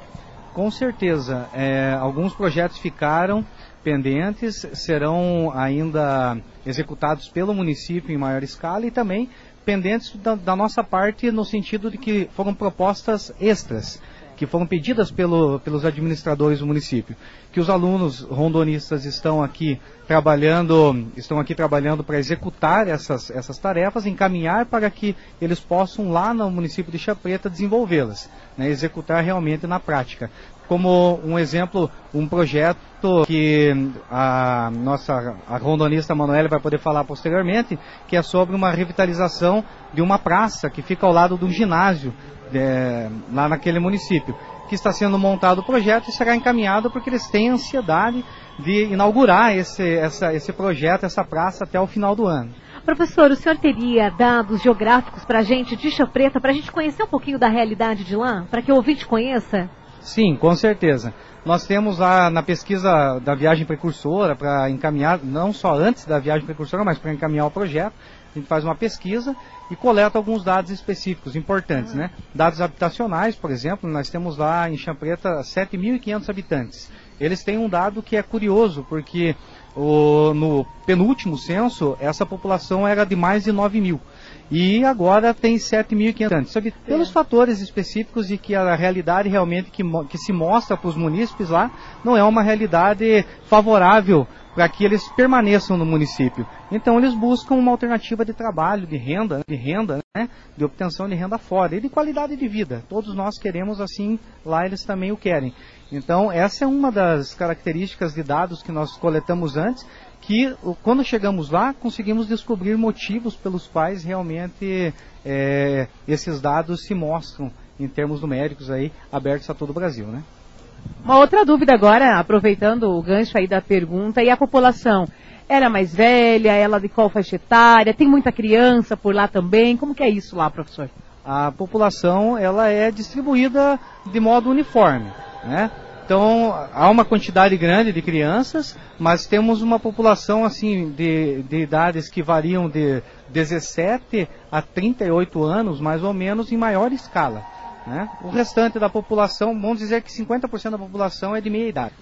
Com certeza. É, alguns projetos ficaram pendentes, serão ainda executados pelo município em maior escala e também pendentes da, da nossa parte no sentido de que foram propostas extras, que foram pedidas pelo, pelos administradores do município, que os alunos rondonistas estão aqui trabalhando, estão aqui trabalhando para executar essas, essas tarefas, encaminhar para que eles possam lá no município de Chã Preta desenvolvê-las, né, executar realmente na prática. Como um exemplo, um projeto que a nossa a rondonista Manoela vai poder falar posteriormente, que é sobre uma revitalização de uma praça que fica ao lado do ginásio, É, lá naquele município, que está sendo montado o projeto e será encaminhado porque eles têm ansiedade de inaugurar esse, essa, esse projeto, essa praça até o final do ano. Professor, o senhor teria dados geográficos para a gente de Chã Preta, para a gente conhecer um pouquinho da realidade de lá, para que o ouvinte conheça? Sim, com certeza. Nós temos lá na pesquisa da viagem precursora, para encaminhar, não só antes da viagem precursora, mas para encaminhar o projeto, a gente faz uma pesquisa e coleta alguns dados específicos, importantes, né? Dados habitacionais, por exemplo, nós temos lá em Chã Preta sete mil e quinhentos habitantes. Eles têm um dado que é curioso, porque o, no penúltimo censo, essa população era de mais de nove mil. E agora tem sete mil e quinhentos habitantes. Pelos fatores específicos e que a realidade realmente que, que se mostra para os munícipes lá, não é uma realidade favorável para que eles permaneçam no município. Então eles buscam uma alternativa de trabalho, de renda, de renda, né, de obtenção de renda fora e de qualidade de vida. Todos nós queremos assim, lá eles também o querem. Então essa é uma das características de dados que nós coletamos antes, que quando chegamos lá conseguimos descobrir motivos pelos quais realmente é, esses dados se mostram em termos numéricos aí, abertos a todo o Brasil, né? Uma outra dúvida agora, aproveitando o gancho aí da pergunta, e a população? Ela é mais velha, ela de qual faixa etária, tem muita criança por lá também, como que é isso lá, professor? A população, ela é distribuída de modo uniforme, né? Então, há uma quantidade grande de crianças, mas temos uma população assim de, de idades que variam de dezessete a trinta e oito anos, mais ou menos, em maior escala, né? O restante da população, vamos dizer que cinquenta por cento da população é de meia idade.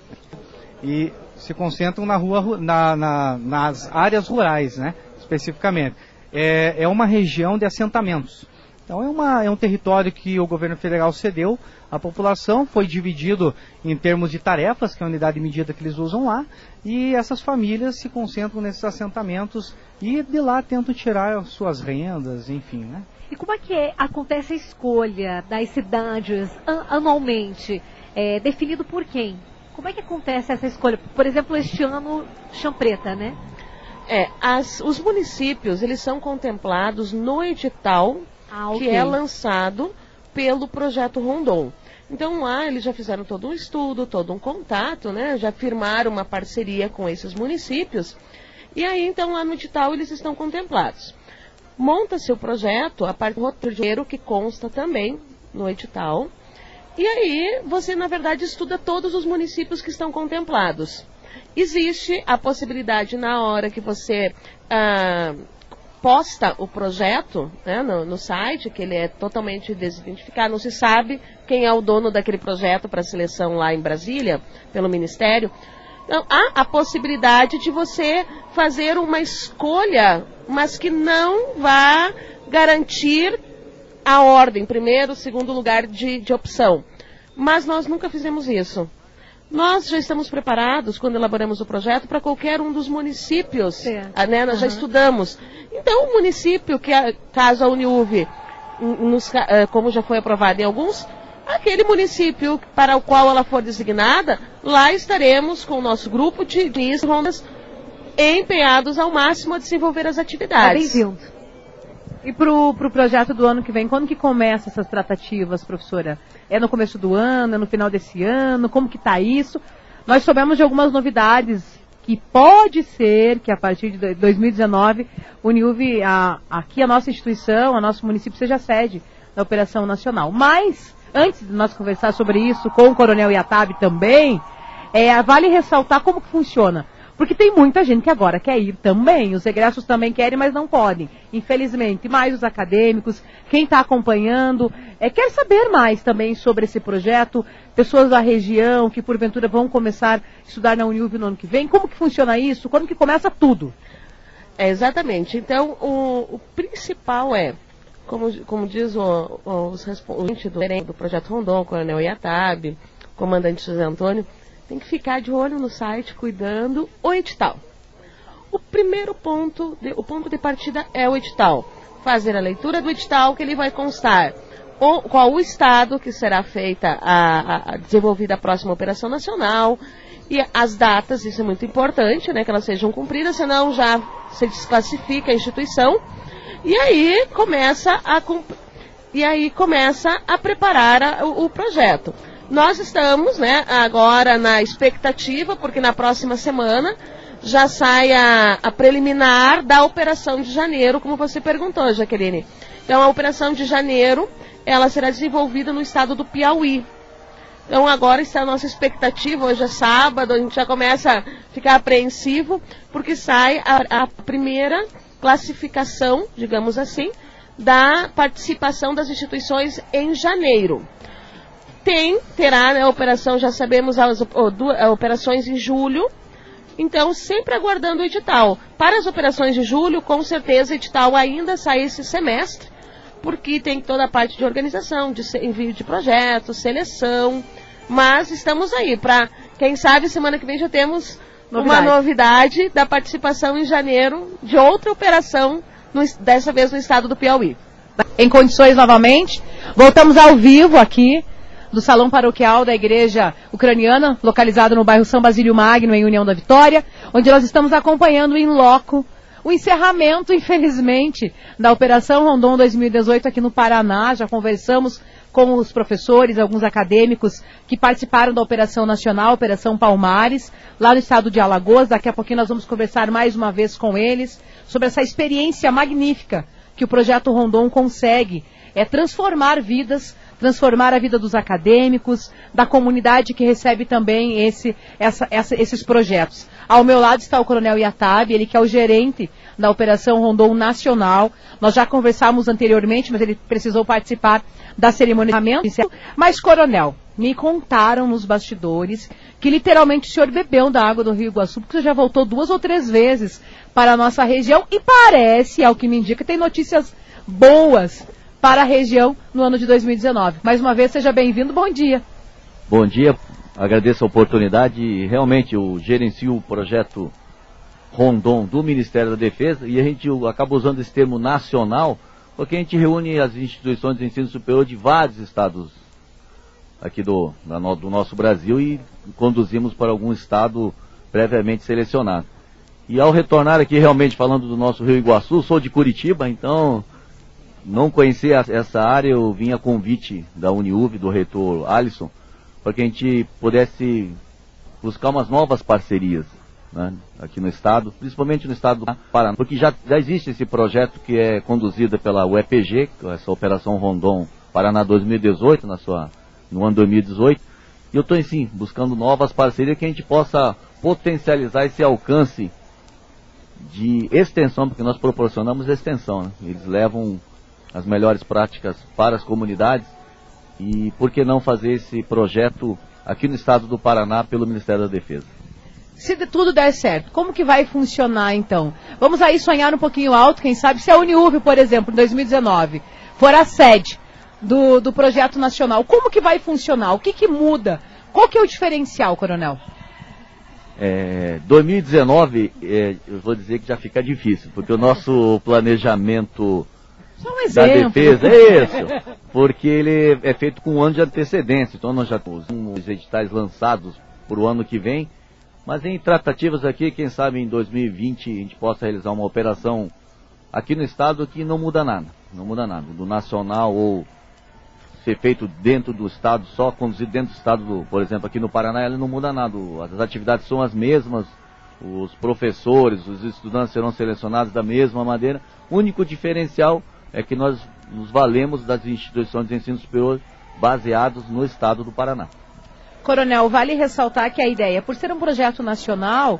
E se concentram na rua, na, na, nas áreas rurais, né? Especificamente. É, é uma região de assentamentos. Então é, uma, é um território que o governo federal cedeu à população, foi dividido em termos de tarefas, que é a unidade de medida que eles usam lá, e essas famílias se concentram nesses assentamentos e de lá tentam tirar suas rendas, enfim, né? E como é que é, acontece a escolha das cidades an anualmente? É, definido por quem? Como é que acontece essa escolha? Por exemplo, este ano, Chã Preta, né? É, as, os municípios, eles são contemplados no edital ah, okay. que é lançado pelo Projeto Rondon. Então lá eles já fizeram todo um estudo, todo um contato, né? Já firmaram uma parceria com esses municípios. E aí, então, lá no edital eles estão contemplados. Monta-se o projeto a partir do roteiro que consta também no edital. E aí você, na verdade, estuda todos os municípios que estão contemplados. Existe a possibilidade, na hora que você ah, posta o projeto, né, no, no site, que ele é totalmente desidentificado, não se sabe quem é o dono daquele projeto para seleção lá em Brasília, pelo Ministério. Então, há a possibilidade de você fazer uma escolha, mas que não vá garantir a ordem, primeiro, segundo lugar de, de opção. Mas nós nunca fizemos isso. Nós já estamos preparados, quando elaboramos o projeto, para qualquer um dos municípios. É. Né, nós uhum. já estudamos. Então, o município, que caso a Uniuv, nos, como já foi aprovado em alguns, aquele município para o qual ela for designada, lá estaremos com o nosso grupo de, de rondas empenhados ao máximo a desenvolver as atividades. Ah, bem-vindo. E para o pro projeto do ano que vem, quando que começa essas tratativas, professora? É no começo do ano, é no final desse ano? Como que está isso? Nós soubemos de algumas novidades que pode ser que a partir de dois mil e dezenove, o Uniuv, a, aqui a nossa instituição, a nosso município seja sede da Operação Nacional. Mas, antes de nós conversar sobre isso com o Coronel Iatabe também, é, vale ressaltar como que funciona. Porque tem muita gente que agora quer ir também, os egressos também querem, mas não podem, infelizmente. Mais os acadêmicos, quem está acompanhando, é, quer saber mais também sobre esse projeto, pessoas da região que porventura vão começar a estudar na Uniuv no ano que vem, como que funciona isso, quando que começa tudo? É, exatamente, então o, o principal é, como, como diz o, o, os responsáveis do, do Projeto Rondon, o Coronel Iatab, comandante José Antônio, tem que ficar de olho no site, cuidando o edital. O primeiro ponto, de, o ponto de partida é o edital. Fazer a leitura do edital, que ele vai constar o, qual o estado que será feita, a, a, desenvolvida a próxima operação nacional, e as datas, isso é muito importante, né, que elas sejam cumpridas, senão já se desclassifica a instituição, e aí começa a, e aí começa a preparar a, o, o projeto. Nós estamos, né, agora na expectativa, porque na próxima semana já sai a, a preliminar da operação de janeiro, como você perguntou, Jaqueline. Então, a operação de janeiro, ela será desenvolvida no estado do Piauí. Então, agora está a nossa expectativa, hoje é sábado, a gente já começa a ficar apreensivo, porque sai a, a primeira classificação, digamos assim, da participação das instituições em janeiro. Tem, terá, né, a operação, já sabemos, as, as operações em julho, então sempre aguardando o edital. Para as operações de julho, com certeza o edital ainda sai esse semestre, porque tem toda a parte de organização, de envio de projetos, seleção, mas estamos aí, para, quem sabe, semana que vem já temos novidade. Uma novidade da participação em janeiro de outra operação, no, dessa vez no estado do Piauí. Em condições novamente, voltamos ao vivo aqui, do Salão Paroquial da Igreja Ucraniana, localizado no bairro São Basílio Magno, em União da Vitória, onde nós estamos acompanhando em loco o encerramento, infelizmente, da Operação Rondon dois mil e dezoito aqui no Paraná. Já conversamos com os professores, alguns acadêmicos que participaram da Operação Nacional, Operação Palmares, lá no estado de Alagoas. Daqui a pouquinho nós vamos conversar mais uma vez com eles sobre essa experiência magnífica que o Projeto Rondon consegue, é transformar vidas, transformar a vida dos acadêmicos, da comunidade que recebe também esse, essa, essa, esses projetos. Ao meu lado está o Coronel Iatab, ele que é o gerente da Operação Rondon Nacional. Nós já conversamos anteriormente, mas ele precisou participar da cerimônia de encerramento. Mas, Coronel, me contaram nos bastidores que literalmente o senhor bebeu da água do Rio Iguaçu, porque você já voltou duas ou três vezes para a nossa região e parece, ao que me indica, tem notícias boas para a região no ano de dois mil e dezenove. Mais uma vez, seja bem-vindo, bom dia. Bom dia, agradeço a oportunidade. Realmente, eu gerencio o projeto Rondon do Ministério da Defesa e a gente acaba usando esse termo nacional, porque a gente reúne as instituições de ensino superior de vários estados aqui do, do nosso Brasil e conduzimos para algum estado previamente selecionado. E ao retornar aqui, realmente falando do nosso Rio Iguaçu, sou de Curitiba, então não conhecia essa área, eu vim a convite da Uniuv, do reitor Alisson, para que a gente pudesse buscar umas novas parcerias, né, aqui no estado, principalmente no estado do Paraná, porque já, já existe esse projeto que é conduzido pela U E P G, essa Operação Rondon Paraná dois mil e dezoito, na sua, no ano dois mil e dezoito, e eu estou, assim, buscando novas parcerias que a gente possa potencializar esse alcance de extensão, porque nós proporcionamos extensão, né? Eles levam as melhores práticas para as comunidades e por que não fazer esse projeto aqui no estado do Paraná pelo Ministério da Defesa. Se de tudo der certo, como que vai funcionar então? Vamos aí sonhar um pouquinho alto, quem sabe se a Uniuv, por exemplo, em dois mil e dezenove, for a sede do, do projeto nacional, como que vai funcionar? O que que muda? Qual que é o diferencial, Coronel? É, dois mil e dezenove, é, eu vou dizer que já fica difícil, porque o nosso planejamento Só um exemplo. da defesa é isso, porque ele é feito com um ano de antecedência, então nós já temos os editais lançados para o ano que vem, mas em tratativas aqui, quem sabe em dois mil e vinte a gente possa realizar uma operação aqui no estado que não muda nada, não muda nada, do nacional ou ser feito dentro do estado, só conduzido dentro do estado, do, por exemplo, aqui no Paraná, ele não muda nada, as atividades são as mesmas, os professores, os estudantes serão selecionados da mesma maneira, o único diferencial é que nós nos valemos das instituições de ensino superior baseados no estado do Paraná. Coronel, vale ressaltar que a ideia, por ser um projeto nacional,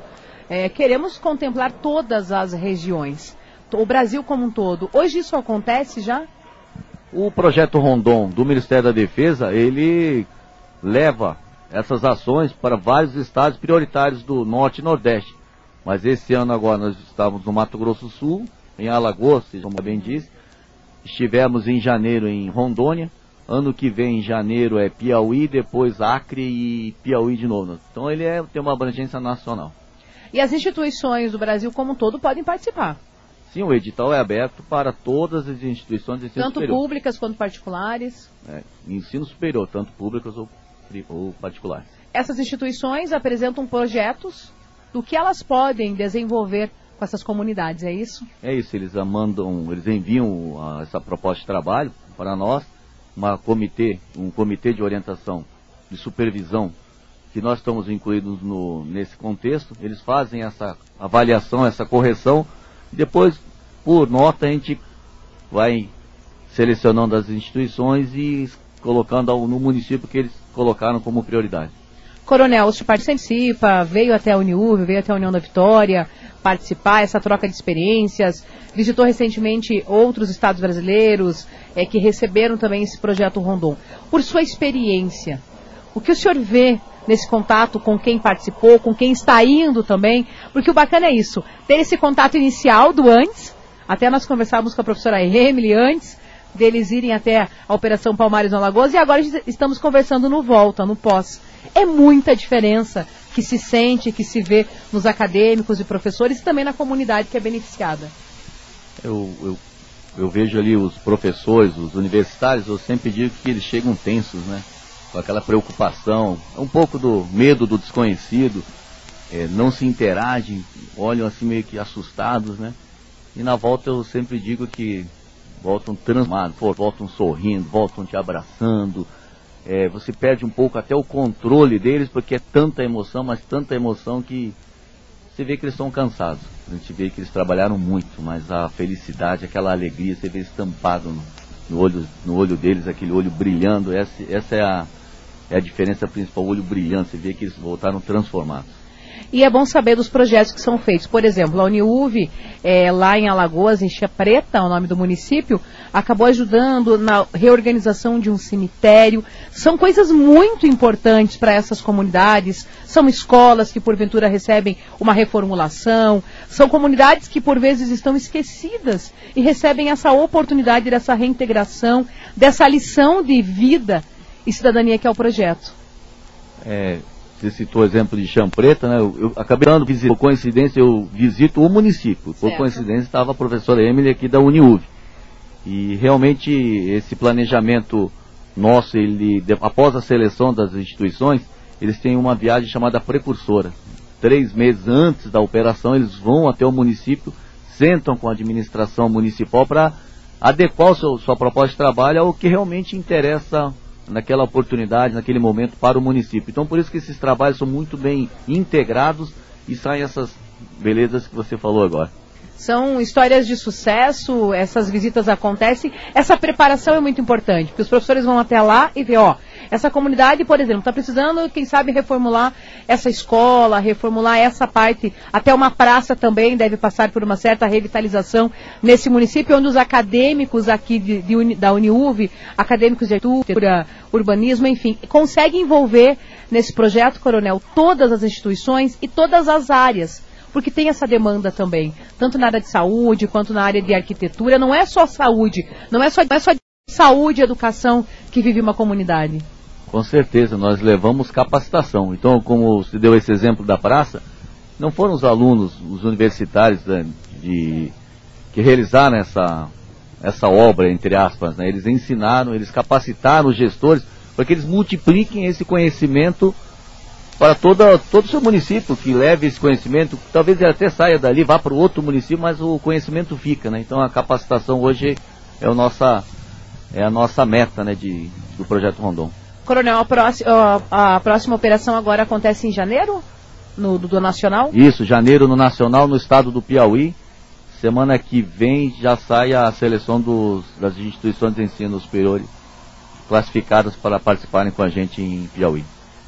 É, queremos contemplar todas as regiões, o Brasil como um todo. Hoje isso acontece já? O projeto Rondon do Ministério da Defesa, ele leva essas ações para vários estados prioritários do Norte e Nordeste. Mas esse ano agora nós estávamos no Mato Grosso do Sul, em Alagoas, como bem disse. Estivemos em janeiro em Rondônia. Ano que vem, em janeiro, é Piauí, depois Acre e Piauí de novo. Então ele é, tem uma abrangência nacional. E as instituições do Brasil como um todo podem participar? Sim, o edital é aberto para todas as instituições de ensino tanto superior. Tanto públicas quanto particulares? É, ensino superior, tanto públicas ou, ou particulares. Essas instituições apresentam projetos do que elas podem desenvolver com essas comunidades, é isso? É isso, eles mandam, eles enviam a, essa proposta de trabalho para nós, uma comitê, um comitê de orientação, de supervisão, que nós estamos incluídos no, nesse contexto. Eles fazem essa avaliação, essa correção, e depois, por nota, a gente vai selecionando as instituições e colocando no município que eles colocaram como prioridade. Coronel, o senhor participa, veio até a Uniúv, veio até a União da Vitória participar, essa troca de experiências, visitou recentemente outros estados brasileiros é, que receberam também esse projeto Rondon. Por sua experiência, o que o senhor vê nesse contato com quem participou, com quem está indo também? Porque o bacana é isso, ter esse contato inicial do antes, até nós conversávamos com a professora Emily antes deles irem até a Operação Palmares no Alagoas, e agora estamos conversando no volta, no pós. É muita diferença que se sente, que se vê nos acadêmicos e professores e também na comunidade que é beneficiada. Eu, eu, eu vejo ali os professores, os universitários, eu sempre digo que eles chegam tensos, né? Com aquela preocupação, um pouco do medo do desconhecido, é, não se interagem, olham assim meio que assustados, né? E na volta eu sempre digo que voltam transformados, voltam sorrindo, voltam te abraçando. É, você perde um pouco até o controle deles, porque é tanta emoção, mas tanta emoção que você vê que eles estão cansados. A gente vê que eles trabalharam muito, mas a felicidade, aquela alegria, você vê estampado no, no, olho, no olho deles, aquele olho brilhando. Essa, essa é, a, é a diferença principal, o olho brilhando, você vê que eles voltaram transformados. E é bom saber dos projetos que são feitos. Por exemplo, a Uniúv, é, lá em Alagoas, em Chia Preta, o nome do município, acabou ajudando na reorganização de um cemitério. São coisas muito importantes para essas comunidades. São escolas que, porventura, recebem uma reformulação. São comunidades que, por vezes, estão esquecidas e recebem essa oportunidade dessa reintegração, dessa lição de vida e cidadania que é o projeto. É... Você citou o exemplo de Chia Preta, né? Eu, eu acabei dando visita, por coincidência eu visito o município, por certo. Coincidência estava a professora Emily aqui da Uniúv. E realmente esse planejamento nosso, ele, de, após a seleção das instituições, eles têm uma viagem chamada precursora. Três meses antes da operação eles vão até o município, sentam com a administração municipal para adequar o seu, sua proposta de trabalho ao que realmente interessa naquela oportunidade, naquele momento para o município. Então por isso que esses trabalhos são muito bem integrados e saem essas belezas que você falou agora. São histórias de sucesso, essas visitas acontecem, essa preparação é muito importante, porque os professores vão até lá e vê, ó, essa comunidade, por exemplo, está precisando, quem sabe, reformular essa escola, reformular essa parte, até uma praça também deve passar por uma certa revitalização nesse município, onde os acadêmicos aqui de, de, da Uniúv, acadêmicos de arquitetura, urbanismo, enfim, conseguem envolver nesse projeto, Coronel, todas as instituições e todas as áreas. Porque tem essa demanda também, tanto na área de saúde quanto na área de arquitetura. Não é só saúde, não é só, não é só saúde e educação que vive uma comunidade. Com certeza, nós levamos capacitação. Então, como se deu esse exemplo da praça, não foram os alunos, os universitários né, de, que realizaram essa, essa obra, entre aspas, né? Eles ensinaram, eles capacitaram os gestores para que eles multipliquem esse conhecimento para toda, todo o seu município, que leve esse conhecimento, talvez ele até saia dali, vá para o outro município, mas o conhecimento fica, né? Então a capacitação hoje é, o nossa, é a nossa meta, né, de, do Projeto Rondon. Coronel, a próxima, a próxima operação agora acontece em janeiro, no, do, do Nacional? Isso, janeiro no Nacional, no estado do Piauí. Semana que vem já sai a seleção dos, das instituições de ensino superior classificadas para participarem com a gente em Piauí.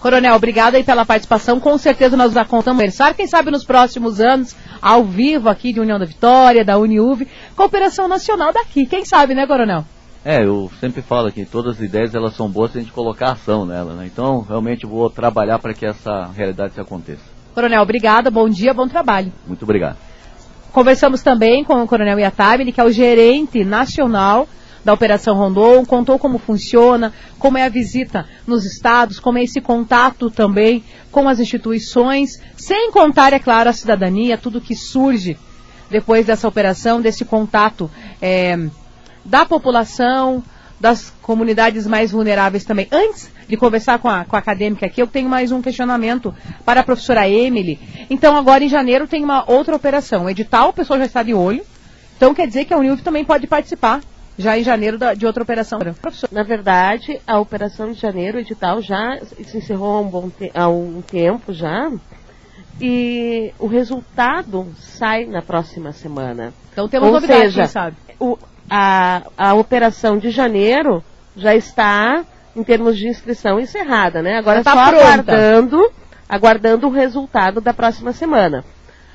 Coronel, obrigada aí pela participação. Com certeza nós já contamos conversar, quem sabe nos próximos anos, ao vivo aqui de União da Vitória, da Uniuv, cooperação nacional daqui. Quem sabe, né, Coronel? É, eu sempre falo que todas as ideias elas são boas se a gente colocar ação nela, né? Então, realmente vou trabalhar para que essa realidade se aconteça. Coronel, obrigada, bom dia, bom trabalho. Muito obrigado. Conversamos também com o Coronel Iatabile, que é o gerente nacional da Operação Rondon, contou como funciona, como é a visita nos estados, como é esse contato também com as instituições, sem contar, é claro, a cidadania, tudo que surge depois dessa operação, desse contato é, da população, das comunidades mais vulneráveis também. Antes de conversar com a, com a acadêmica aqui, eu tenho mais um questionamento para a professora Emily. Então, agora em janeiro tem uma outra operação. O edital, o pessoal já está de olho. Então, quer dizer que a Uniuv também pode participar já em janeiro da, de outra operação. Na verdade, a operação de janeiro, o edital já se encerrou há um, bom te há um tempo já. E o resultado sai na próxima semana. Então temos Ou novidade, seja, quem sabe? O, a, a operação de janeiro já está, em termos de inscrição, encerrada, né? Agora Já tá só pronta. aguardando, aguardando o resultado da próxima semana.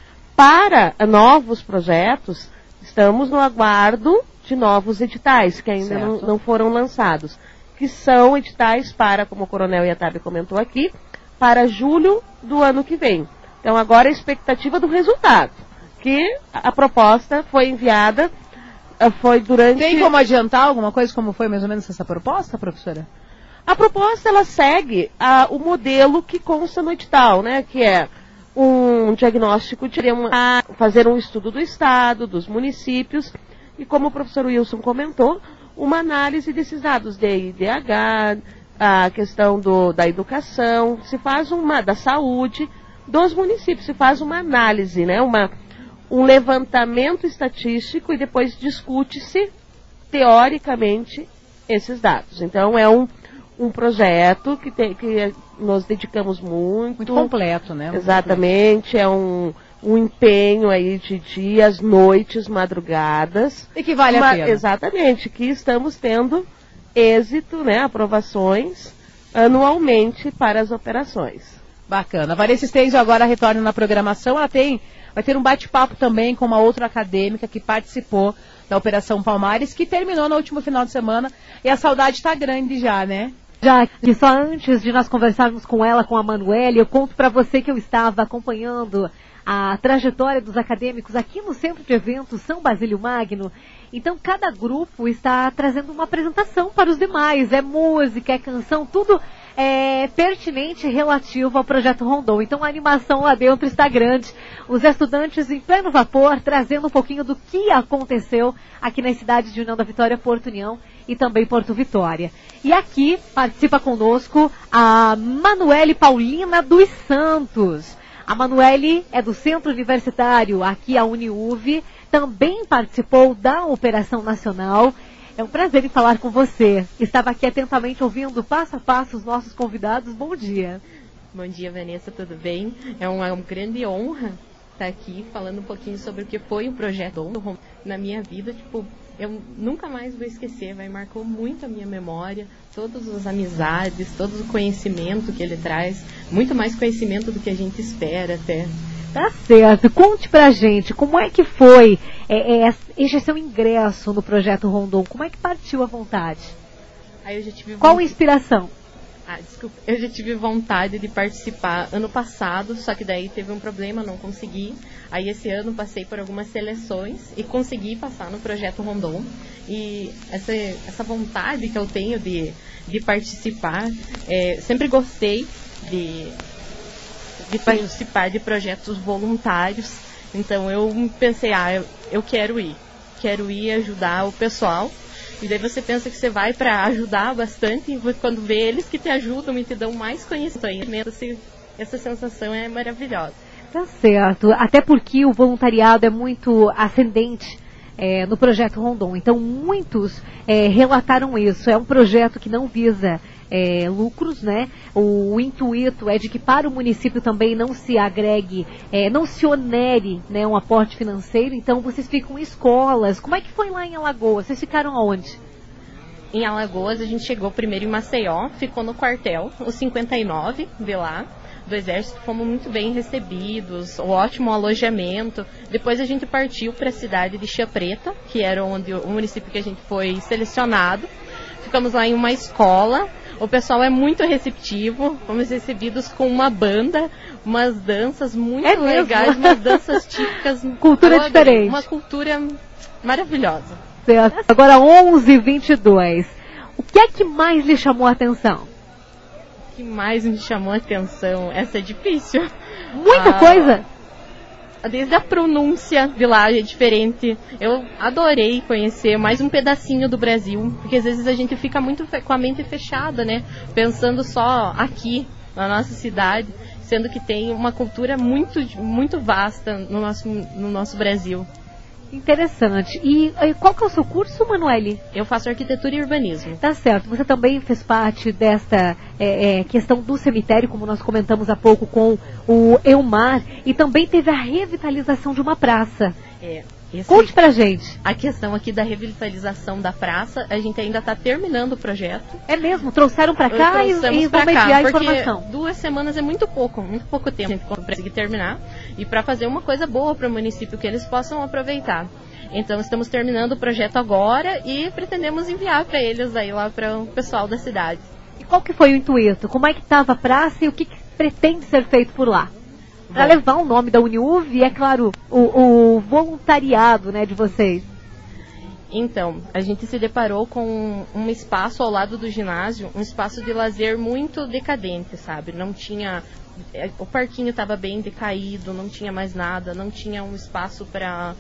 Para novos projetos, estamos no aguardo de novos editais, que ainda não, não foram lançados. Que são editais para, como o Coronel Iatabe comentou aqui, para julho do ano que vem. Então agora a expectativa do resultado, que a proposta foi enviada, foi durante... Tem como adiantar alguma coisa, como foi mais ou menos essa proposta, professora? A proposta, ela segue a, o modelo que consta no edital, né, que é um diagnóstico, de uma, fazer um estudo do estado, dos municípios, e como o professor Wilson comentou, uma análise desses dados de I D H, a questão do, da educação, se faz uma, da saúde, dos municípios, se faz uma análise, né, uma, um levantamento estatístico e depois discute-se, teoricamente, esses dados. Então, é um, um projeto que, tem, que nós dedicamos muito. Muito completo, né? Muito exatamente, completo. É um... um empenho aí de dias, noites, madrugadas. E que vale uma, a pena. Exatamente, que estamos tendo êxito, né, aprovações anualmente para as operações. Bacana. A Vanessa Stenzio agora retorna na programação. Ela tem, vai ter um bate-papo também com uma outra acadêmica que participou da Operação Palmares, que terminou no último final de semana. E a saudade está grande já, né? Já que só antes de nós conversarmos com ela, com a Manuele, eu conto para você que eu estava acompanhando a trajetória dos acadêmicos aqui no Centro de Eventos São Basílio Magno. Então, cada grupo está trazendo uma apresentação para os demais. É música, é canção, tudo é pertinente e relativo ao Projeto Rondon. Então, a animação lá dentro está grande. Os estudantes em pleno vapor, trazendo um pouquinho do que aconteceu aqui nas cidades de União da Vitória, Porto União e também Porto Vitória. E aqui participa conosco a Manuele Paulina dos Santos. A Manuele é do Centro Universitário, aqui a Uniuv, também participou da Operação Nacional. É um prazer em falar com você. Estava aqui atentamente ouvindo passo a passo os nossos convidados. Bom dia. Bom dia, Vanessa, tudo bem? É uma, uma grande honra estar aqui falando um pouquinho sobre o que foi o projeto Rondon na minha vida. Tipo, eu nunca mais vou esquecer, vai, marcou muito a minha memória, todas as amizades, todo o conhecimento que ele traz, muito mais conhecimento do que a gente espera até. Tá certo. Conte pra gente, como é que foi é, é, este seu ingresso no Projeto Rondon? Como é que partiu a vontade? Aí eu já tive Qual a inspiração? Ah, desculpa. Eu já tive vontade de participar ano passado, só que daí teve um problema, não consegui. Aí esse ano passei por algumas seleções e consegui passar no Projeto Rondon. E essa, essa vontade que eu tenho de, de participar, é, sempre gostei de, de participar de projetos voluntários. Então eu pensei, ah, eu, eu quero ir. Quero ir ajudar o pessoal. E daí você pensa que você vai para ajudar bastante, e quando vê eles que te ajudam e te dão mais conhecimento, essa sensação é maravilhosa. Tá certo, até porque o voluntariado é muito ascendente é, no Projeto Rondon. Então muitos é, relataram isso. É um projeto que não visa é, lucros, né? O, o intuito é de que para o município também não se agregue, é, não se onere, né, um aporte financeiro. Então vocês ficam em escolas. Como é que foi lá em Alagoas? Vocês ficaram aonde? em Alagoas, a gente chegou primeiro em Maceió, ficou no quartel, o cinquenta e nove de lá, do Exército, fomos muito bem recebidos, um ótimo alojamento. Depois a gente partiu para a cidade de Chia Preta, que era onde o município que a gente foi selecionado. Ficamos lá em uma escola, o pessoal é muito receptivo, fomos recebidos com uma banda, umas danças muito é legais, umas danças típicas. Cultura Olha, diferente. Uma cultura maravilhosa. Certo. Agora onze e vinte e dois. O que é que mais lhe chamou a atenção? O que mais me chamou a atenção? Essa é difícil. Muita ah, coisa? Desde a pronúncia de lá é diferente. Eu adorei conhecer mais um pedacinho do Brasil, porque às vezes a gente fica muito com a mente fechada, né? Pensando só aqui, na nossa cidade, sendo que tem uma cultura muito, muito vasta no nosso, no nosso Brasil. Interessante. E, e qual que é o seu curso, Manoeli? Eu faço arquitetura e urbanismo. Tá certo. Você também fez parte desta é, é, questão do cemitério, como nós comentamos há pouco com o Elmar, e também teve a revitalização de uma praça. É. Esse, Conte pra gente. A questão aqui da revitalização da praça, a gente ainda está terminando o projeto. É mesmo? Trouxeram para cá e, e vão mediar a informação. Duas semanas é muito pouco, muito pouco tempo para conseguir terminar e para fazer uma coisa boa para o município que eles possam aproveitar. Então estamos terminando o projeto agora e pretendemos enviar para eles aí lá para o pessoal da cidade. E qual que foi o intuito? Como é que estava a praça e o que, que pretende ser feito por lá? Para levar o nome da Uniuv e, é claro, o, o voluntariado, né, de vocês. Então, a gente se deparou com um espaço ao lado do ginásio, um espaço de lazer muito decadente, sabe? Não tinha... O parquinho estava bem decaído, não tinha mais nada, não tinha um espaço para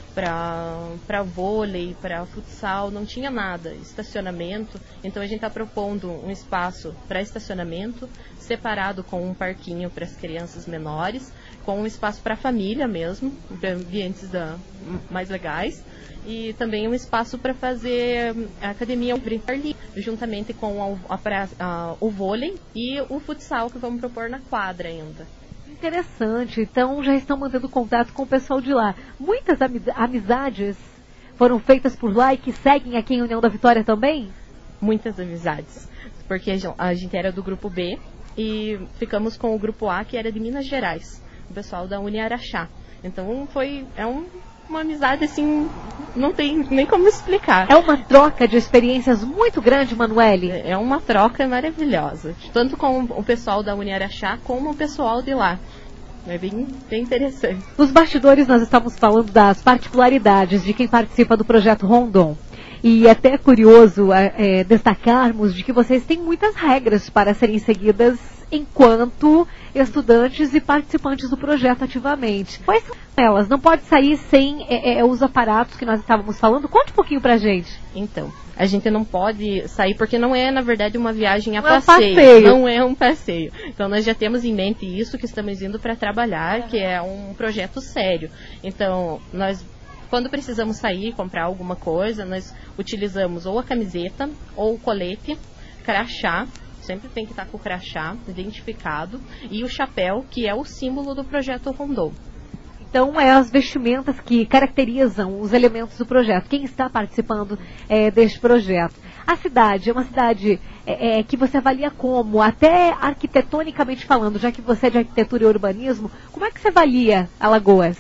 para vôlei, para futsal, não tinha nada, estacionamento. Então a gente está propondo um espaço para estacionamento, separado com um parquinho para as crianças menores, com um espaço para a família mesmo, para ambientes da, mais legais, e também um espaço para fazer a academia ali, juntamente com a, a, a, o vôlei e o futsal que vamos propor na quadra ainda. Interessante, então já estão mantendo contato com o pessoal de lá. Muitas amizades foram feitas por lá e que seguem aqui em União da Vitória também? Muitas amizades, porque a gente era do grupo B e ficamos com o grupo A, que era de Minas Gerais, o pessoal da Uniaraxá. Então foi, é um, uma amizade assim, não tem nem como explicar. É uma troca de experiências muito grande, Manoeli. É uma troca maravilhosa, tanto com o pessoal da Uniaraxá como o pessoal de lá. É bem, bem interessante. Nos bastidores nós estamos falando das particularidades de quem participa do projeto Rondon. E é até curioso é, destacarmos de que vocês têm muitas regras para serem seguidas enquanto estudantes e participantes do projeto ativamente. Quais são elas? Não pode sair sem é, é, os aparatos que nós estávamos falando? Conte um pouquinho pra gente. Então, a gente não pode sair porque não é, na verdade, uma viagem a não passeio. É um passeio. Não é um passeio. Então, nós já temos em mente isso, que estamos indo para trabalhar, que é um projeto sério. Então, nós... Quando precisamos sair, comprar alguma coisa, nós utilizamos ou a camiseta, ou o colete, crachá, sempre tem que estar com o crachá identificado, e o chapéu, que é o símbolo do projeto Rondon. Então, é as vestimentas que caracterizam os elementos do projeto. Quem está participando é, deste projeto? A cidade é uma cidade é, é, que você avalia como, até arquitetonicamente falando, já que você é de arquitetura e urbanismo, como é que você avalia Alagoas?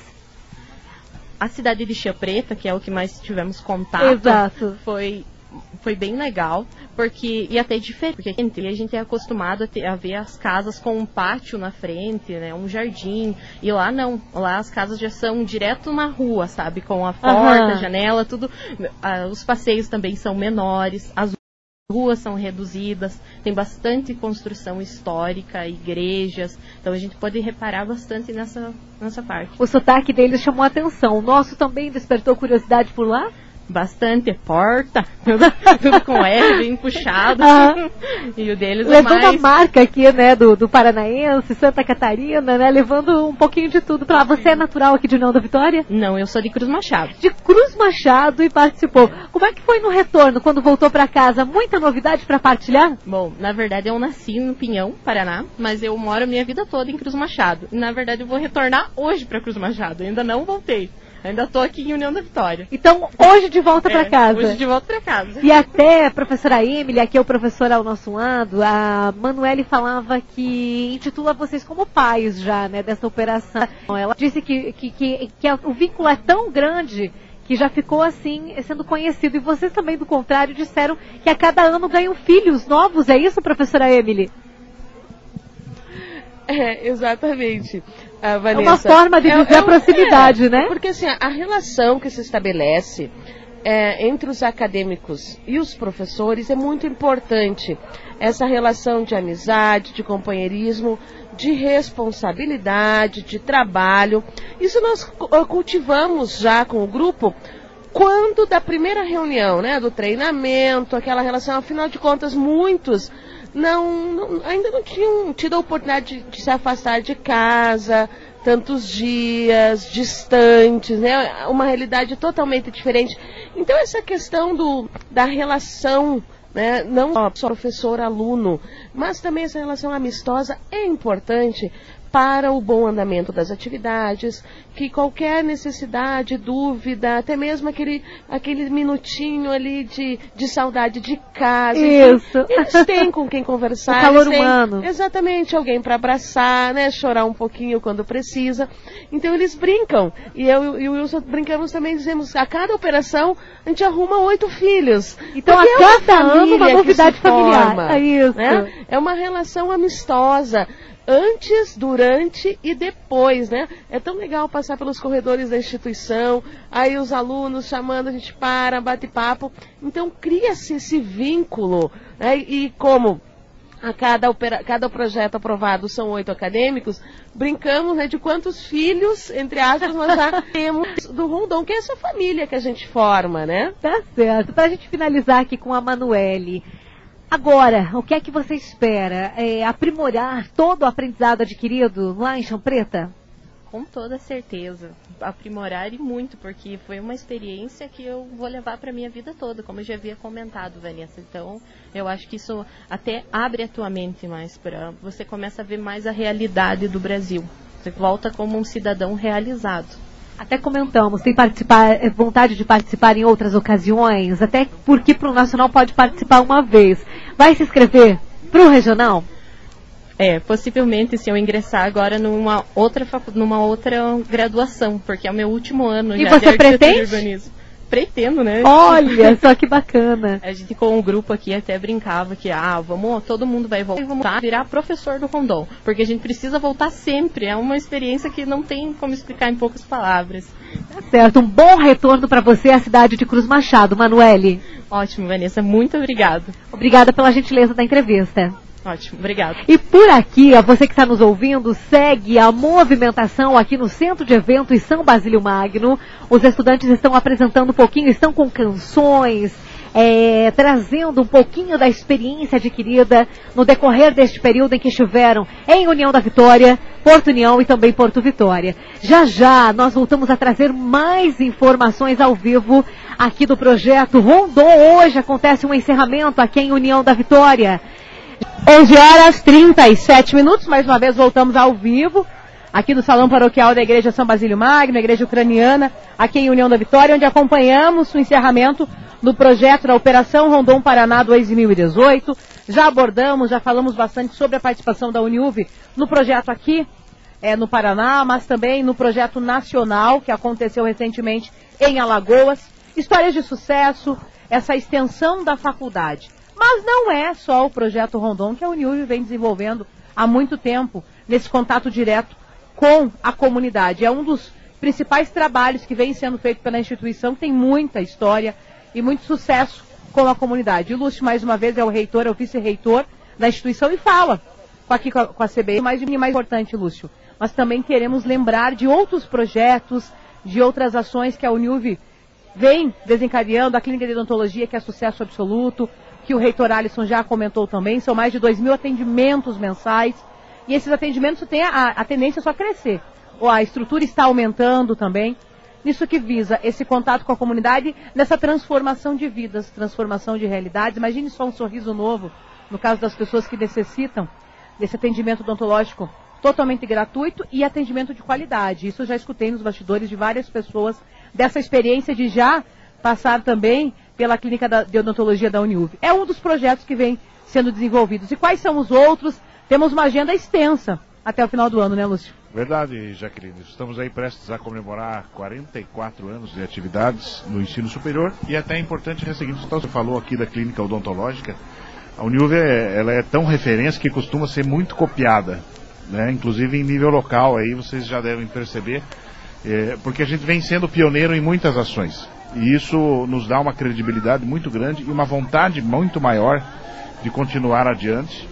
A cidade de Chia Preta, que é o que mais tivemos contato, Exato. foi foi bem legal, porque e até diferente, porque a gente é acostumado a, ter, a ver as casas com um pátio na frente, né, um jardim, e lá não, lá as casas já são direto na rua, sabe, com a porta, uhum. janela, tudo, ah, os passeios também são menores, as ruas são reduzidas, tem bastante construção histórica, igrejas, então a gente pode reparar bastante nessa, nessa parte. O sotaque deles chamou a atenção, o nosso também despertou curiosidade por lá? Bastante, porta, tudo, tudo com R, bem puxado, ah, e o deles levando é mais... a marca aqui, né, do, do Paranaense, Santa Catarina, né, levando um pouquinho de tudo pra lá. Você é natural aqui de União da Vitória? Não, eu sou de Cruz Machado. De Cruz Machado e participou. Como é que foi no retorno, quando voltou pra casa? Muita novidade pra partilhar? Bom, na verdade eu nasci no Pinhão, Paraná, mas eu moro a minha vida toda em Cruz Machado. Na verdade eu vou retornar hoje pra Cruz Machado, ainda não voltei. ainda estou aqui em União da Vitória. Então, hoje de volta é, para casa. Hoje de volta para casa. E até a professora Emily, aqui é o professor ao nosso lado, a Manuele falava que intitula vocês como pais já, né, dessa operação. Ela disse que, que, que, que o vínculo é tão grande que já ficou assim, sendo conhecido. E vocês também, do contrário, disseram que a cada ano ganham filhos novos. É isso, professora Emily? É, exatamente. A Vanessa, é uma forma de viver é, é, a proximidade, é, né? Porque assim, a relação que se estabelece é, entre os acadêmicos e os professores é muito importante. Essa relação de amizade, de companheirismo, de responsabilidade, de trabalho. Isso nós cultivamos já com o grupo quando da primeira reunião, né, do treinamento, aquela relação, afinal de contas, muitos Não, não, ainda não tinham tido a oportunidade de, de se afastar de casa, tantos dias, distantes, né? Uma realidade totalmente diferente. Então essa questão do, da relação, né? Não só professor-aluno, mas também essa relação amistosa é importante para o bom andamento das atividades, que qualquer necessidade, dúvida, até mesmo aquele, aquele minutinho ali de, de saudade de casa. Isso. Então, eles têm com quem conversar. O calor têm, humano. Exatamente, alguém para abraçar, né, chorar um pouquinho quando precisa. Então eles brincam. E eu e o Wilson brincamos também, dizemos, a cada operação a gente arruma oito filhos. Então a cada é uma ano uma novidade familiar. Forma, é isso. Né? É uma relação amistosa. Antes, durante e depois, né? É tão legal passar pelos corredores da instituição, aí os alunos chamando, a gente para, bate papo. Então cria-se esse vínculo, né? E como a cada, opera, cada projeto aprovado são oito acadêmicos, brincamos, né, de quantos filhos, entre aspas, nós já temos do Rondon, que é essa família que a gente forma, né? Tá certo. Para a gente finalizar aqui com a Manuele. Agora, o que é que você espera? É aprimorar todo o aprendizado adquirido lá em Chão Preta? Com toda certeza. Aprimorar e muito, porque foi uma experiência que eu vou levar para a minha vida toda, como eu já havia comentado, Vanessa. Então, eu acho que isso até abre a tua mente mais, para você começa a ver mais a realidade do Brasil. Você volta como um cidadão realizado. Até comentamos, tem participar, vontade de participar em outras ocasiões, até porque para o Nacional pode participar uma vez. Vai se inscrever para o Regional? É, possivelmente se eu ingressar agora numa outra, facu... numa outra graduação, porque é o meu último ano e já você de pretende? urbanismo. Pretendo, né? Olha, só que bacana. A gente com o grupo aqui até brincava que, ah, vamos, todo mundo vai voltar e vamos virar professor do Rondon, porque a gente precisa voltar sempre, é uma experiência que não tem como explicar em poucas palavras. Tá certo, um bom retorno para você à cidade de Cruz Machado, Manuele. Ótimo, Vanessa, muito obrigada. Obrigada pela gentileza da entrevista. Ótimo, obrigada. E por aqui, ó, você que está nos ouvindo, segue a movimentação aqui no Centro de Eventos São Basílio Magno. Os estudantes estão apresentando um pouquinho, estão com canções, é, trazendo um pouquinho da experiência adquirida no decorrer deste período em que estiveram em União da Vitória, Porto União e também Porto Vitória. Já já nós voltamos a trazer mais informações ao vivo aqui do projeto Rondon. Hoje acontece um encerramento aqui em União da Vitória. onze horas e trinta e sete minutos, mais uma vez voltamos ao vivo, aqui do Salão Paroquial da Igreja São Basílio Magno, Igreja Ucraniana, aqui em União da Vitória, onde acompanhamos o encerramento do projeto da Operação Rondon Paraná dois mil e dezoito. Já abordamos, já falamos bastante sobre a participação da Uniuv no projeto aqui, é, no Paraná, mas também no projeto nacional, que aconteceu recentemente em Alagoas. Histórias de sucesso, essa extensão da faculdade. Mas não é só o projeto Rondon que a Uniuv vem desenvolvendo há muito tempo, nesse contato direto com a comunidade. É um dos principais trabalhos que vem sendo feito pela instituição, que tem muita história e muito sucesso com a comunidade. O Lúcio, mais uma vez, é o reitor, é o vice-reitor da instituição e fala aqui com a, com a C B I, mais e mais importante, Lúcio. Mas também queremos lembrar de outros projetos, de outras ações que a Uniuv vem desencadeando, a Clínica de Odontologia, que é sucesso absoluto, que o reitor Alisson já comentou também, são mais de dois mil atendimentos mensais, e esses atendimentos têm a, a tendência só a crescer. Ou a estrutura está aumentando também, nisso que visa esse contato com a comunidade, nessa transformação de vidas, transformação de realidades. Imagine só um sorriso novo, no caso das pessoas que necessitam desse atendimento odontológico totalmente gratuito e atendimento de qualidade. Isso eu já escutei nos bastidores de várias pessoas dessa experiência de já passar também pela Clínica da, de Odontologia da Uniuv. É um dos projetos que vem sendo desenvolvidos. E quais são os outros? Temos uma agenda extensa até o final do ano, né, Lúcio? Verdade, Jaqueline. Estamos aí prestes a comemorar quarenta e quatro anos de atividades no ensino superior. E até é importante o seguinte, você falou aqui da clínica odontológica. A Uniuv é, ela é tão referência que costuma ser muito copiada, né? Inclusive em nível local, aí vocês já devem perceber, é, porque a gente vem sendo pioneiro em muitas ações. E isso nos dá uma credibilidade muito grande e uma vontade muito maior de continuar adiante,